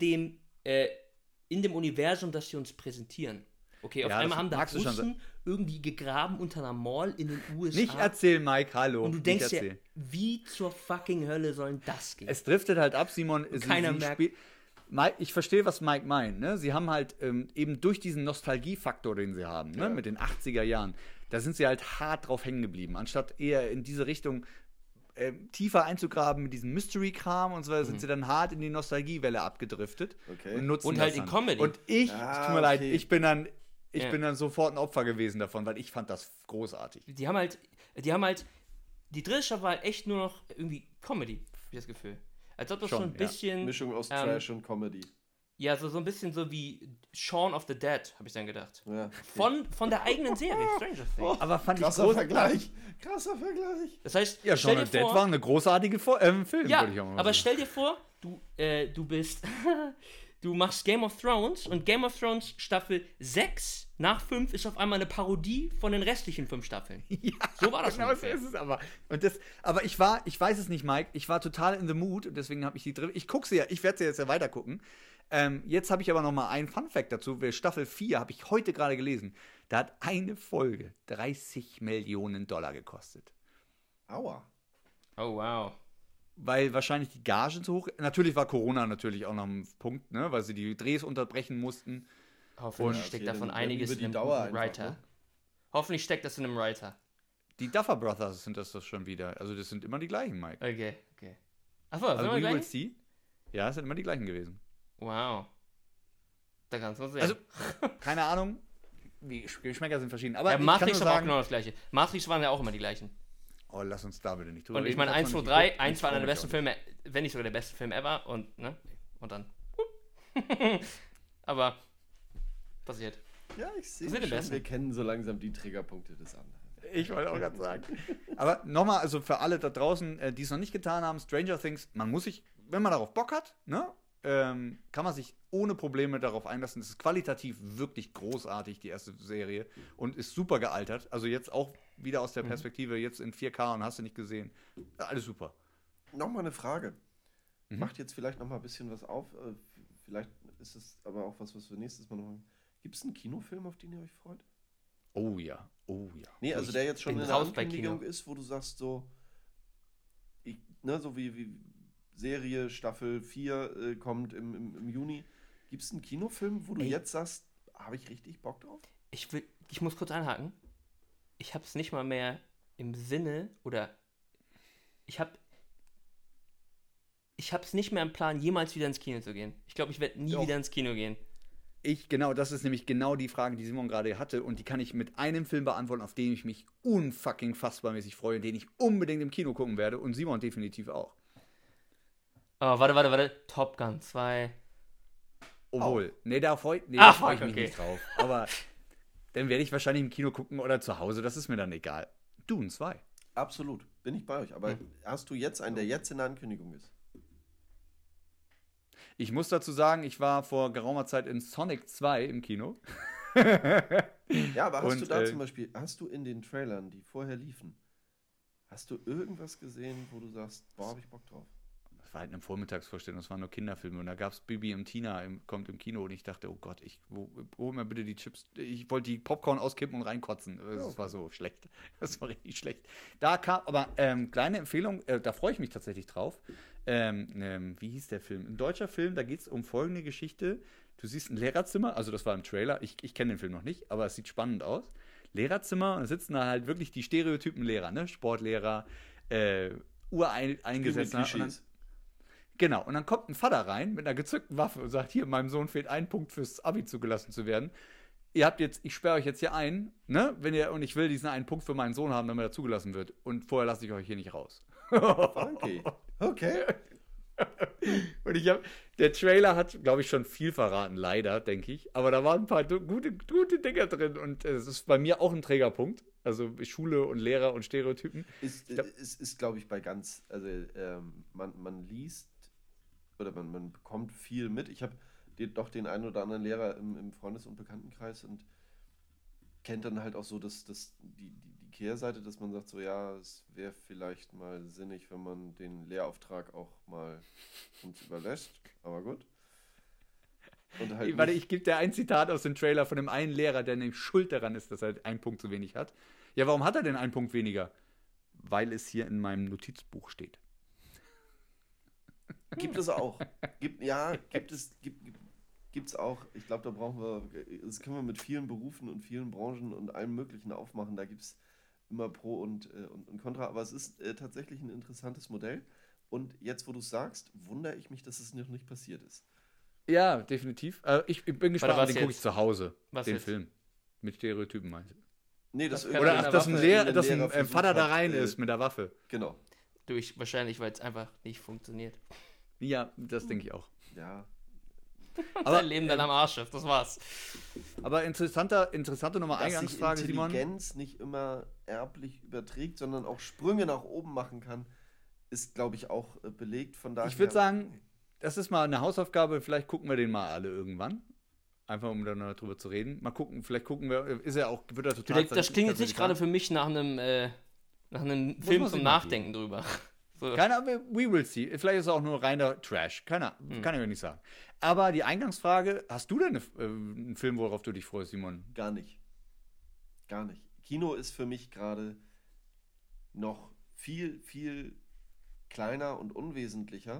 Universum, das sie uns präsentieren. Okay, auf
Ja,
einmal
das
haben da
magst du schon
Russen irgendwie gegraben unter einer Mall in den USA.
nicht erzählen, Mike, hallo.
Und du
nicht
denkst dir,
erzählen.
wie zur fucking Hölle soll das gehen?
Es driftet halt ab, Simon.
keiner merkt-
Mike, ich verstehe, was Mike meint. Ne? Sie haben halt eben durch diesen Nostalgiefaktor, den sie haben, ne? Mit den 80er Jahren, da sind sie halt hart drauf hängen geblieben. Anstatt eher in diese Richtung tiefer einzugraben mit diesem Mystery-Kram und so weiter, sind sie dann hart in die Nostalgiewelle abgedriftet.
Okay.
Und nutzen
Und
das
halt in
dann.
Comedy.
Und ich,
Ah,
es tut mir leid,
okay.
ich bin dann
Ja.
sofort ein Opfer gewesen davon, weil ich fand das großartig.
Die dritte Staffel war halt echt nur noch irgendwie Comedy, hab ich das Gefühl. Als ob das
Schon,
so ein
ja.
bisschen,
Mischung aus Trash und Comedy.
ja, so ein bisschen so wie Shaun of the Dead, habe ich dann gedacht.
Ja.
Von der eigenen Serie, Stranger Things.
Aber fand ich
Krasser
großartig.
Vergleich. Krasser Vergleich.
Das heißt,
Ja,
stell
Shaun
dir
of the Dead
vor,
war eine großartige Film,
ja,
würde ich auch mal
aber
sagen.
stell dir vor, du bist, du machst Game of Thrones und Game of Thrones Staffel 6 nach 5 ist auf einmal eine Parodie von den restlichen 5 Staffeln.
Ja,
So war das
genau so
ungefähr.
ist es aber. Aber ich weiß es nicht, Mike. Ich war total in the mood und deswegen habe ich die dritte. Ich gucke sie ja, ich werde sie jetzt ja weiter gucken. Jetzt habe ich aber noch mal einen Fun-Fact dazu. Staffel 4 habe ich heute gerade gelesen. Da hat eine Folge 30 Millionen Dollar gekostet.
Aua.
Oh, wow.
Weil wahrscheinlich die Gagen zu hoch. Natürlich war Corona natürlich auch noch ein Punkt, ne? Weil sie die Drehs unterbrechen mussten.
Hoffentlich
Und-
steckt
Okay,
davon
dann
einiges
über die
in
Dauer
einem
einfach,
Writer.
ne?
Hoffentlich steckt das in einem Writer.
Die Duffer Brothers sind das schon wieder. Also das sind immer die gleichen, Mike.
Okay. Achso,
Also
sind wir
We Will
gleich?
See. Ja, es sind immer die gleichen gewesen.
Wow. Da kannst du sehen.
Also, keine Ahnung. Die Geschmäcker sind verschieden. Aber
ja,
ich kann
Matrix
nur
war auch
sagen,
genau das gleiche. Matrix waren ja auch immer die gleichen.
oh, lass uns da bitte nicht drüber
Und ich
reden.
meine,
hab's
1,
noch
2,
nicht
3,
geguckt.
1 war einer der
Ich
besten
freu mich
Filme, wenn nicht sogar der beste Film ever. Und dann. Aber passiert.
Ja, ich sehe
Was sind die
schon,
besten?
wir kennen so langsam die Triggerpunkte des anderen.
auch. Ich wollte auch gerade sagen. Aber nochmal, also für alle da draußen, die es noch nicht getan haben, Stranger Things, man muss sich, wenn man darauf Bock hat, ne, kann man sich ohne Probleme darauf einlassen. Es ist qualitativ wirklich großartig, die erste Serie. Und ist super gealtert. Also jetzt auch wieder aus der Perspektive, jetzt in 4K und hast du nicht gesehen. Alles super.
Nochmal eine Frage.
Mhm.
Macht jetzt vielleicht nochmal ein bisschen was auf. Vielleicht ist es aber auch was wir nächstes Mal noch machen. Gibt es einen Kinofilm, auf den ihr euch freut?
Oh ja, oh ja.
Nee, also der jetzt schon
bin
in der
raus bei
Ankündigung
Kino.
ist, wo du sagst so, so wie Serie Staffel 4 kommt im Juni. Gibt es einen Kinofilm, wo du
Ey.
jetzt sagst, habe ich richtig Bock drauf?
Ich muss kurz einhaken. Ich habe es nicht mal mehr im Sinne oder ich habe es nicht mehr im Plan, jemals wieder ins Kino zu gehen. Ich glaube, ich werde nie
Doch.
wieder ins Kino gehen.
Genau, das ist nämlich genau die Frage, die Simon gerade hatte und die kann ich mit einem Film beantworten, auf den ich mich unfucking fassbarmäßig freue, den ich unbedingt im Kino gucken werde und Simon definitiv auch.
Oh, warte. Top Gun 2.
Obwohl, da freue ich mich
okay.
nicht drauf. Aber dann werde ich wahrscheinlich im Kino gucken oder zu Hause, das ist mir dann egal. Dune 2.
Absolut, bin ich bei euch. Aber hast du jetzt einen, der jetzt in der Ankündigung ist?
Ich muss dazu sagen, ich war vor geraumer Zeit in Sonic 2 im Kino.
Ja, aber hast
Und,
du da zum Beispiel, hast du in den Trailern, die vorher liefen, hast du irgendwas gesehen, wo du sagst, boah, hab ich Bock drauf?
Das war halt eine Vormittagsvorstellung, das waren nur Kinderfilme. Und da gab es Bibi und Tina kommt im Kino und ich dachte, oh Gott, hol mir bitte die Chips. Ich wollte die Popcorn auskippen und reinkotzen. Das war so schlecht. Das war richtig schlecht. Da kam, aber kleine Empfehlung, da freue ich mich tatsächlich drauf. Wie hieß der Film? Ein deutscher Film, da geht es um folgende Geschichte. Du siehst ein Lehrerzimmer, also das war im Trailer, ich kenne den Film noch nicht, aber es sieht spannend aus. Lehrerzimmer, da sitzen da halt wirklich die Stereotypen Lehrer, ne? Sportlehrer, ureingesetzener.
Viel mit Klischees.
Genau, und dann kommt ein Vater rein mit einer gezückten Waffe und sagt, hier, meinem Sohn fehlt ein Punkt fürs Abi zugelassen zu werden. Ihr habt jetzt, ich sperre euch jetzt hier ein, ne? Und ich will diesen einen Punkt für meinen Sohn haben, damit er zugelassen wird. Und vorher lasse ich euch hier nicht raus.
Funky. Okay.
Und der Trailer hat, glaube ich, schon viel verraten, leider, denke ich. Aber da waren ein paar gute Dinger drin und es ist bei mir auch ein Trägerpunkt. Also Schule und Lehrer und Stereotypen.
Ist glaube ich, bei ganz, also man liest oder man bekommt viel mit. Ich habe doch den einen oder anderen Lehrer im Freundes- und Bekanntenkreis und kennt dann halt auch so die Kehrseite, dass man sagt, so ja, es wäre vielleicht mal sinnig, wenn man den Lehrauftrag auch mal uns überlässt. Aber gut. Und halt
Warte, ich gebe dir ein Zitat aus dem Trailer von dem einen Lehrer, der nämlich schuld daran ist, dass er einen Punkt zu wenig hat. Ja, warum hat er denn einen Punkt weniger? Weil es hier in meinem Notizbuch steht.
Gibt es auch. Gibt's auch. Ich glaube, da brauchen wir, das können wir mit vielen Berufen und vielen Branchen und allem Möglichen aufmachen. Da gibt es immer Pro und Contra. Aber es ist tatsächlich ein interessantes Modell. Und jetzt, wo du es sagst, wundere ich mich, dass es noch nicht passiert ist.
Ja, definitiv. Ich bin gespannt,
was
den gucke ich
jetzt?
zu Hause.
Was
Den
jetzt?
Film. Mit Stereotypen meinte ich.
Nee, das
Das kann
irgendwie
Oder
eine
ach,
Dass
Waffe
dass
Lehrer
ein
versucht
Vater da
hat,
rein ist mit der Waffe.
Genau.
Wahrscheinlich, weil es einfach nicht funktioniert.
Ja, das denke ich auch.
Ja.
Aber,
Dein Leben dann am Arsch ist, das war's.
aber interessante nochmal
Dass
Eingangsfrage,
sich
Simon.
Intelligenz nicht immer erblich überträgt, sondern auch Sprünge nach oben machen kann, ist, glaube ich, auch belegt. Von daher.
Ich würde sagen, das ist mal eine Hausaufgabe. Vielleicht gucken wir den mal alle irgendwann. Einfach um dann darüber zu reden. Mal gucken, vielleicht gucken wir, wird er total.
Das klingt jetzt nicht gerade für mich nach einem Film
man
zum
sich
Nachdenken drüber. So.
Keine Ahnung, we will see. Vielleicht ist es auch nur reiner Trash. Keine Ahnung, kann ich mir nicht sagen. Aber die Eingangsfrage, hast du denn einen Film, worauf du dich freust, Simon?
Gar nicht. Gar nicht. Kino ist für mich gerade noch viel, viel kleiner und unwesentlicher,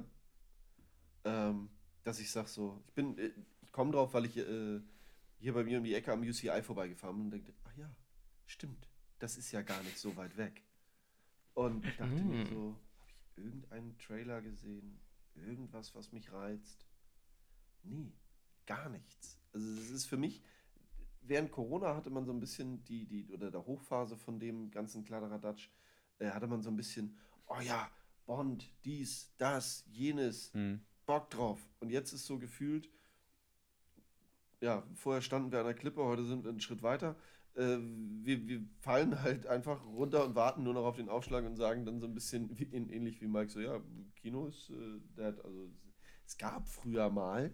dass ich sage so, ich komme drauf, weil ich hier bei mir um die Ecke am UCI vorbeigefahren bin und denke, ach ja, stimmt, das ist ja gar nicht so weit weg. Und dachte mir so, habe ich irgendeinen Trailer gesehen? Irgendwas, was mich reizt? Nee, gar nichts. Also es ist für mich, während Corona hatte man so ein bisschen oder der Hochphase von dem ganzen Kladderadatsch, hatte man so ein bisschen, oh ja, Bond, dies, das, jenes, Bock drauf. Und jetzt ist so gefühlt, ja, vorher standen wir an der Klippe, heute sind wir einen Schritt weiter. Wir fallen halt einfach runter und warten nur noch auf den Aufschlag und sagen dann so ein bisschen ähnlich wie Mike, so ja, Kino ist dead. Also es gab früher mal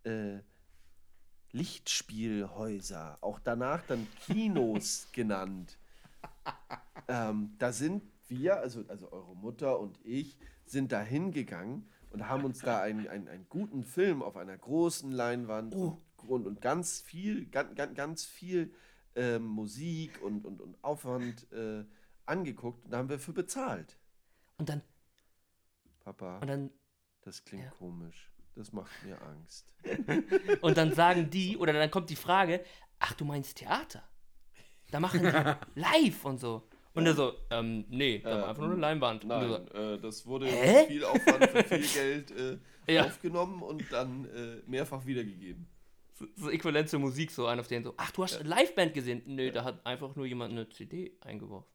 Lichtspielhäuser, auch danach dann Kinos genannt. Da sind wir, also eure Mutter und ich, sind da hingegangen und haben uns da einen guten Film auf einer großen Leinwand und ganz viel Musik und Aufwand angeguckt und da haben wir für bezahlt.
Und dann,
Papa, das klingt komisch. Das macht mir Angst.
und dann sagen die, oder dann kommt die Frage, ach, du meinst Theater? Da machen die live und so. Und er so, nee, da war einfach nur eine Leinwand. Und
Nein,
so,
das wurde mit viel Aufwand für viel Geld
Ja.
aufgenommen und dann mehrfach wiedergegeben.
so äquivalent zur Musik, so einer auf den so, ach, du hast eine Liveband gesehen? Nee, da hat einfach nur jemand eine CD eingeworfen.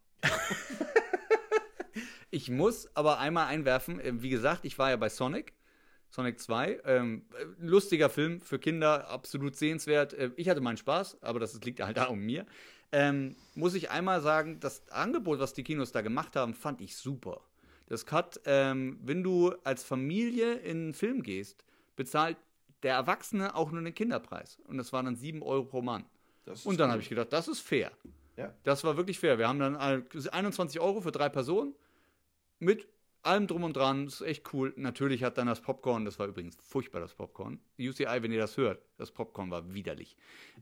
Ich muss aber einmal einwerfen, wie gesagt, ich war ja bei Sonic 2, lustiger Film für Kinder, absolut sehenswert. Ich hatte meinen Spaß, aber das liegt halt da um mir. Muss ich einmal sagen, das Angebot, was die Kinos da gemacht haben, fand ich super. Das hat, wenn du als Familie in einen Film gehst, bezahlt der Erwachsene auch nur den Kinderpreis. Und das waren dann 7 Euro pro Mann. Und dann habe ich gedacht, das ist fair.
Ja.
Das war wirklich fair. Wir haben dann 21 Euro für 3 Personen mit allem drum und dran. Das ist echt cool. Natürlich hat dann das Popcorn, das war übrigens furchtbar, das Popcorn. UCI, wenn ihr das hört, das Popcorn war widerlich.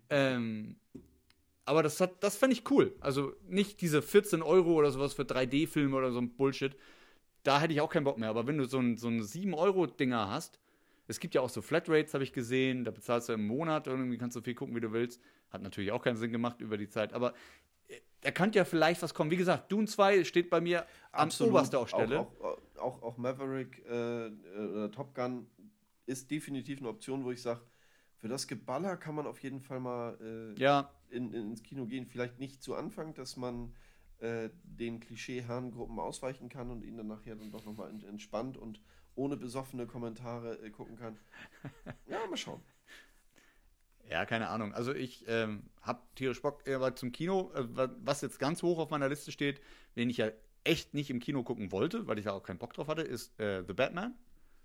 Aber das fand ich cool. Also nicht diese 14 Euro oder sowas für 3D-Filme oder so ein Bullshit. Da hätte ich auch keinen Bock mehr. Aber wenn du so ein 7-Euro-Dinger hast, es gibt ja auch so Flatrates, habe ich gesehen, da bezahlst du im Monat und irgendwie kannst du so viel gucken, wie du willst. Hat natürlich auch keinen Sinn gemacht über die Zeit. Aber da könnte ja vielleicht was kommen. Wie gesagt, Dune 2 steht bei mir an oberster Stelle.
Auch Maverick oder Top Gun ist definitiv eine Option, wo ich sage, für das Geballer kann man auf jeden Fall mal ins Kino gehen. Vielleicht nicht zu Anfang, dass man den Klischee-Herrengruppen ausweichen kann und ihnen dann nachher dann doch nochmal entspannt und ohne besoffene Kommentare gucken kann. Ja, mal schauen.
Ja, keine Ahnung. Also ich habe tierisch Bock aber zum Kino, was jetzt ganz hoch auf meiner Liste steht, den ich ja echt nicht im Kino gucken wollte, weil ich da auch keinen Bock drauf hatte, ist The Batman.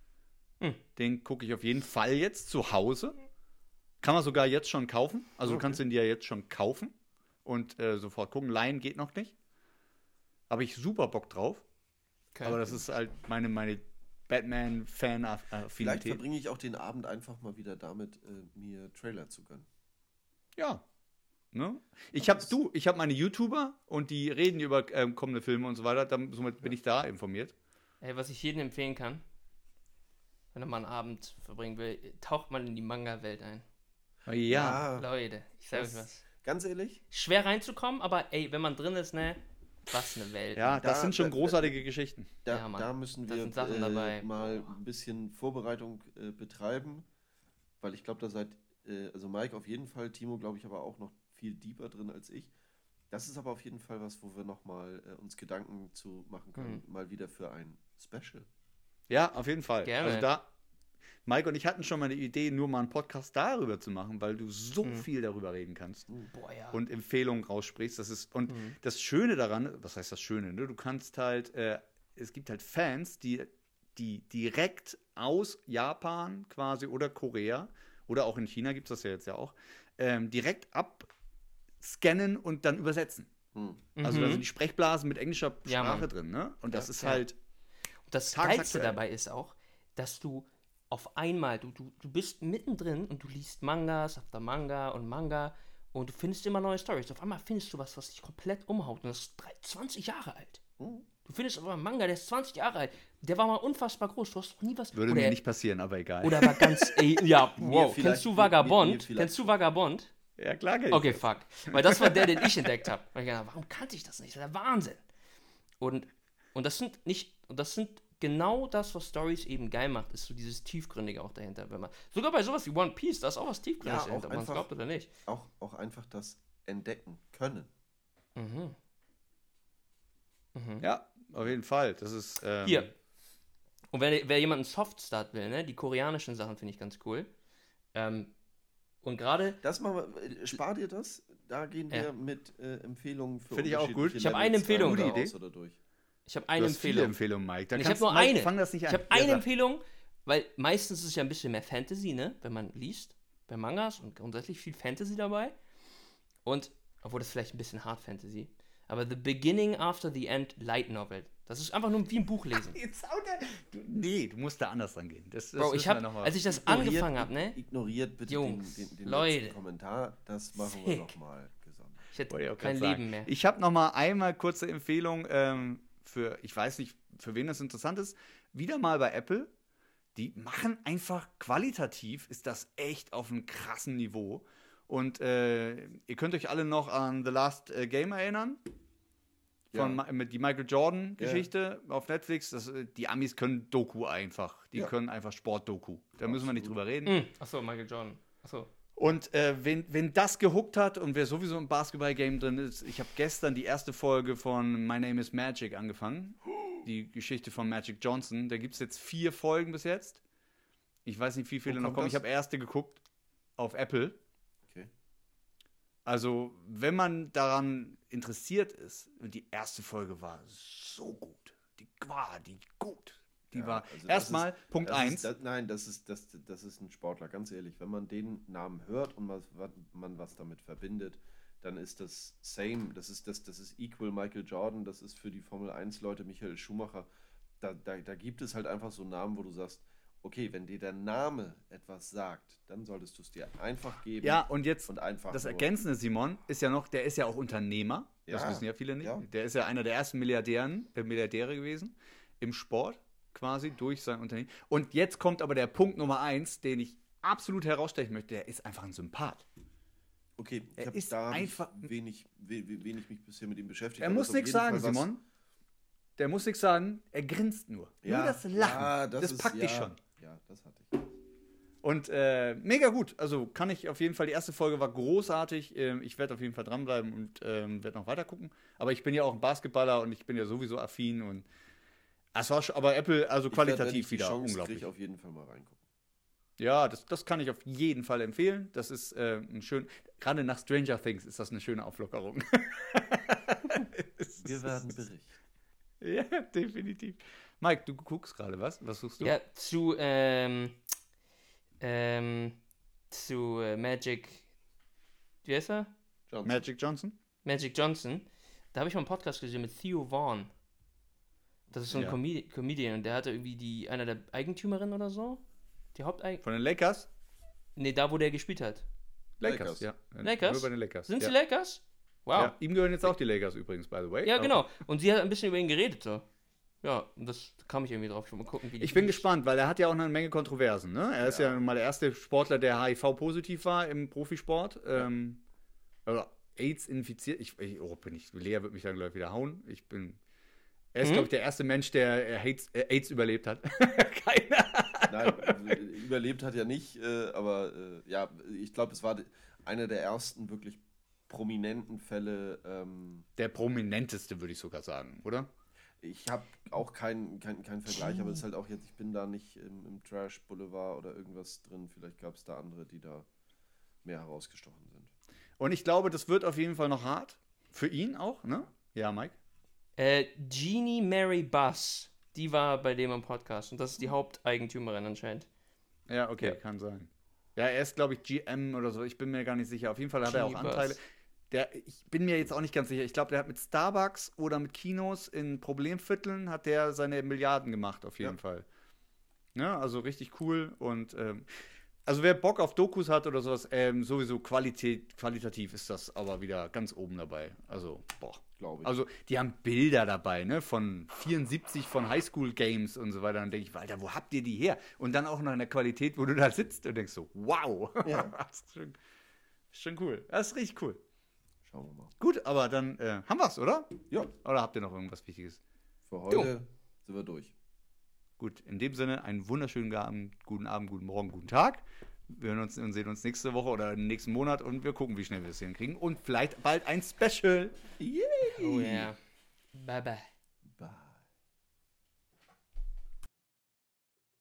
Den gucke ich auf jeden Fall jetzt zu Hause. Kann man sogar jetzt schon kaufen. Also du kannst den dir ja jetzt schon kaufen und sofort gucken. Leihen geht noch nicht. Habe ich super Bock drauf.
Okay.
Aber das ist halt meine Batman-Fan-Affinität.
Vielleicht verbringe ich auch den Abend einfach mal wieder damit, mir Trailer zu gönnen.
Ja. Ne? Ich habe meine YouTuber und die reden über kommende Filme und so weiter. Somit bin ich da informiert.
Ey, was ich jedem empfehlen kann, wenn er mal einen Abend verbringen will, taucht mal in die Manga-Welt ein.
Ja.
Leute, ich sag euch was.
Ganz ehrlich?
Schwer reinzukommen, aber ey, wenn man drin ist, ne, was eine Welt.
Ja, das sind schon großartige Geschichten.
Ja, Mann.
Da müssen
Da
wir
sind Sachen dabei.
mal ein bisschen Vorbereitung betreiben, weil ich glaube, da seid, also Mike auf jeden Fall, Timo glaube ich aber auch noch viel deeper drin als ich. Das ist aber auf jeden Fall was, wo wir nochmal uns Gedanken zu machen können, mal wieder für ein Special.
Ja, auf jeden Fall.
Gerne.
Also Mike und ich hatten schon mal eine Idee, nur mal einen Podcast darüber zu machen, weil du so viel darüber reden kannst
Boah, ja.
und Empfehlungen raussprichst. Das Schöne daran, was heißt das Schöne, ne? Du kannst halt, es gibt halt Fans, die direkt aus Japan quasi oder Korea oder auch in China gibt es das ja jetzt ja auch, direkt abscannen und dann übersetzen. Also da sind die Sprechblasen mit englischer
Ja,
Sprache
Mann.
drin, ne? Und das ist
Ja.
halt
Und das
tagesaktuell.
Geilste dabei ist auch, dass du auf einmal, du bist mittendrin und du liest Mangas after Manga und du findest immer neue Stories. Auf einmal findest du was dich komplett umhaut und das ist 20 Jahre alt. Du findest aber einen Manga, der ist 20 Jahre alt. Der war mal unfassbar groß. Du hast noch nie was...
Würde
oder
mir nicht passieren, aber egal.
Oder war ganz... ja, wow.
vielleicht-
Kennst du
mir
Vagabond?
vielleicht.
Kennst du Vagabond?
Ja, klar. Geht
Okay, fuck. Weil das war der, den ich entdeckt habe. Weil ich gedacht, warum kannte ich das nicht? Das ist der Wahnsinn. Und das sind genau das, was Stories eben geil macht, ist so dieses Tiefgründige auch dahinter. Wenn man, sogar bei sowas wie One Piece, da ist auch was Tiefgründiges
Ja, auch
dahinter, ob man es
einfach-
glaubt oder nicht.
Auch einfach das Entdecken können.
Ja, auf jeden Fall. Das ist.
Hier. Und wer jemand einen Softstart will, ne, die koreanischen Sachen finde ich ganz cool. Und gerade,
Das machen wir, spar dir das. Da gehen wir
Ja.
mit Empfehlungen für
Finde ich auch gut.
unterschiedliche
Ich habe
Levels
eine Empfehlung.
rein oder
Gute
raus
Idee.
oder durch.
ich habe
Du
eine
hast viele
Empfehlung.
Empfehlungen, Mike. Da
Ich
kannst
habe nur
Mike,
eine.
Fang das nicht
Ich
an.
habe
Ja,
eine
sag.
Empfehlung, weil meistens ist es ja ein bisschen mehr Fantasy, ne, wenn man liest, bei Mangas und grundsätzlich viel Fantasy dabei. Und, obwohl das vielleicht ein bisschen Hard Fantasy, aber The Beginning After the End Light Novel. Das ist einfach nur wie ein Buch lesen.
Nee, du musst da anders rangehen. Das
Bro,
müssen
ich
wir
habe,
noch mal-
als ich das angefangen habe, ne,
Ignoriert bitte
Jungs,
den
Leute.
letzten Kommentar. Das machen wir
Sick.
nochmal gesondert.
ich hätte
Wollte ich auch
kein
grad sagen.
Leben mehr.
Ich habe noch mal einmal kurze Empfehlung für, ich weiß nicht, für wen das interessant ist, wieder mal bei Apple. Die machen einfach qualitativ, ist das echt auf einem krassen Niveau. Und ihr könnt euch alle noch an The Last Game erinnern. Mit die Michael Jordan-Geschichte auf Netflix. Die Amis können Doku einfach. Die können einfach Sport-Doku. Da müssen wir nicht drüber reden.
Achso, Michael Jordan. Achso.
Und wen das gehuckt hat und wer sowieso im Basketball-Game drin ist, ich habe gestern die erste Folge von My Name is Magic angefangen. Die Geschichte von Magic Johnson. Da gibt es jetzt 4 Folgen bis jetzt. Ich weiß nicht, wie viele
Wo
noch
kommt
kommen. Ich
das?
habe erste geguckt auf Apple.
Okay.
Also, wenn man daran interessiert ist, die erste Folge war so gut. Die gut. Die war
also das
erstmal
ist-
Punkt
das
1.
ist- Nein, das ist ein Sportler, ganz ehrlich. Wenn man den Namen hört und man was damit verbindet, dann ist das same. Das ist equal Michael Jordan, das ist für die Formel 1 Leute Michael Schumacher. Da gibt es halt einfach so Namen, wo du sagst, okay, wenn dir der Name etwas sagt, dann solltest du es dir einfach geben.
Ja, und jetzt
und einfach
das
nur-
Ergänzende, Simon, ist ja noch, der ist ja auch Unternehmer. Das
Ja,
wissen ja viele nicht.
ja.
Der ist ja einer der ersten Milliardäre gewesen im Sport, quasi durch sein Unternehmen. Und jetzt kommt aber der Punkt Nummer 1, den ich absolut herausstechen möchte. Der ist einfach ein Sympath.
Okay,
Er
ich habe
ist
da
einfach-
wenig mich bisher mit ihm beschäftigt.
Er
aber
muss
ist auf
nichts
jeden
sagen,
Fall was-
Simon. Der muss nichts sagen. Er grinst nur.
Ja,
nur das Lachen.
ja,
das
ist-
packt dich
ja,
schon.
Ja, das hatte ich.
Und mega gut. Also kann ich auf jeden Fall, die erste Folge war großartig. Ich werde auf jeden Fall dranbleiben und werde noch weiter gucken. Aber ich bin ja auch ein Basketballer und ich bin ja sowieso affin. Und Das war aber Apple, also qualitativ wieder
Chance
unglaublich.
krieg, auf jeden Fall mal reingucken.
Ja, das kann ich auf jeden Fall empfehlen. Das ist ein schön, gerade nach Stranger Things ist das eine schöne Auflockerung.
Wir werden berichten.
Ja, definitiv. Mike, du guckst gerade was? Was suchst du?
Ja, zu Magic, wie heißt er?
Johnson.
Magic Johnson?
Magic Johnson. Da habe ich mal einen Podcast gesehen mit Theo Vaughn. Das ist so ein
Ja.
Comedian und der hatte irgendwie einer der Eigentümerinnen oder so. Die
Von den Lakers?
Nee, da wo der gespielt hat.
Lakers.
Ja.
Lakers?
Nur bei den Lakers.
Sind
ja.
sie Lakers? Wow.
Ja, ihm gehören jetzt auch die Lakers übrigens, by the way.
Ja,
Aber
genau. Und sie hat ein bisschen über ihn geredet, so. Ja, und das kam ich irgendwie drauf. Ich will mal gucken, wie die
Ich bin gespannt, weil er hat ja auch eine Menge Kontroversen. Ne? Er ist ja nun mal der erste Sportler, der HIV-positiv war im Profisport. Also AIDS infiziert. Lea wird mich dann gleich wieder hauen. Er ist, glaube ich, der erste Mensch, der AIDS überlebt hat. Keiner.
Nein, überlebt hat er nicht, aber ja, ich glaube, es war einer der ersten wirklich prominenten Fälle.
Der prominenteste, würde ich sogar sagen, oder?
Ich habe auch keinen Vergleich, aber es ist halt auch jetzt, ich bin da nicht im Trash Boulevard oder irgendwas drin. Vielleicht gab es da andere, die da mehr herausgestochen sind.
Und ich glaube, das wird auf jeden Fall noch hart. Für ihn auch, ne? Ja, Mike?
Jeannie Mary Buss, die war bei dem im Podcast und das ist die Haupteigentümerin anscheinend.
Ja, okay,
Ja.
kann sein. Ja, er ist, glaube ich, GM oder so. Ich bin mir gar nicht sicher. Auf jeden Fall hat er auch
Jeannie
Anteile.
Buss.
Ich bin mir jetzt auch nicht ganz sicher. Ich glaube, der hat mit Starbucks oder mit Kinos in Problemvierteln hat der seine Milliarden gemacht, auf jeden Fall. Ja, also richtig cool. Und also wer Bock auf Dokus hat oder sowas, sowieso qualitativ ist das aber wieder ganz oben dabei. Also, boah.
Glaube ich.
Also, die haben Bilder dabei, ne, von 74 von Highschool Games und so weiter. Dann denke ich, Alter, wo habt ihr die her? Und dann auch noch in der Qualität, wo du da sitzt und denkst so, wow.
Ja.
Das ist schon cool. Das ist richtig cool.
Schauen wir mal.
Gut, aber dann haben wir's, oder?
Ja,
Oder habt ihr noch irgendwas Wichtiges?
für heute sind wir durch.
Gut, in dem Sinne, einen wunderschönen guten Abend, guten Morgen, guten Tag. Wir hören uns und sehen uns nächste Woche oder im nächsten Monat und wir gucken, wie schnell wir es hinkriegen. Und vielleicht bald ein Special.
Oh ja. Bye bye.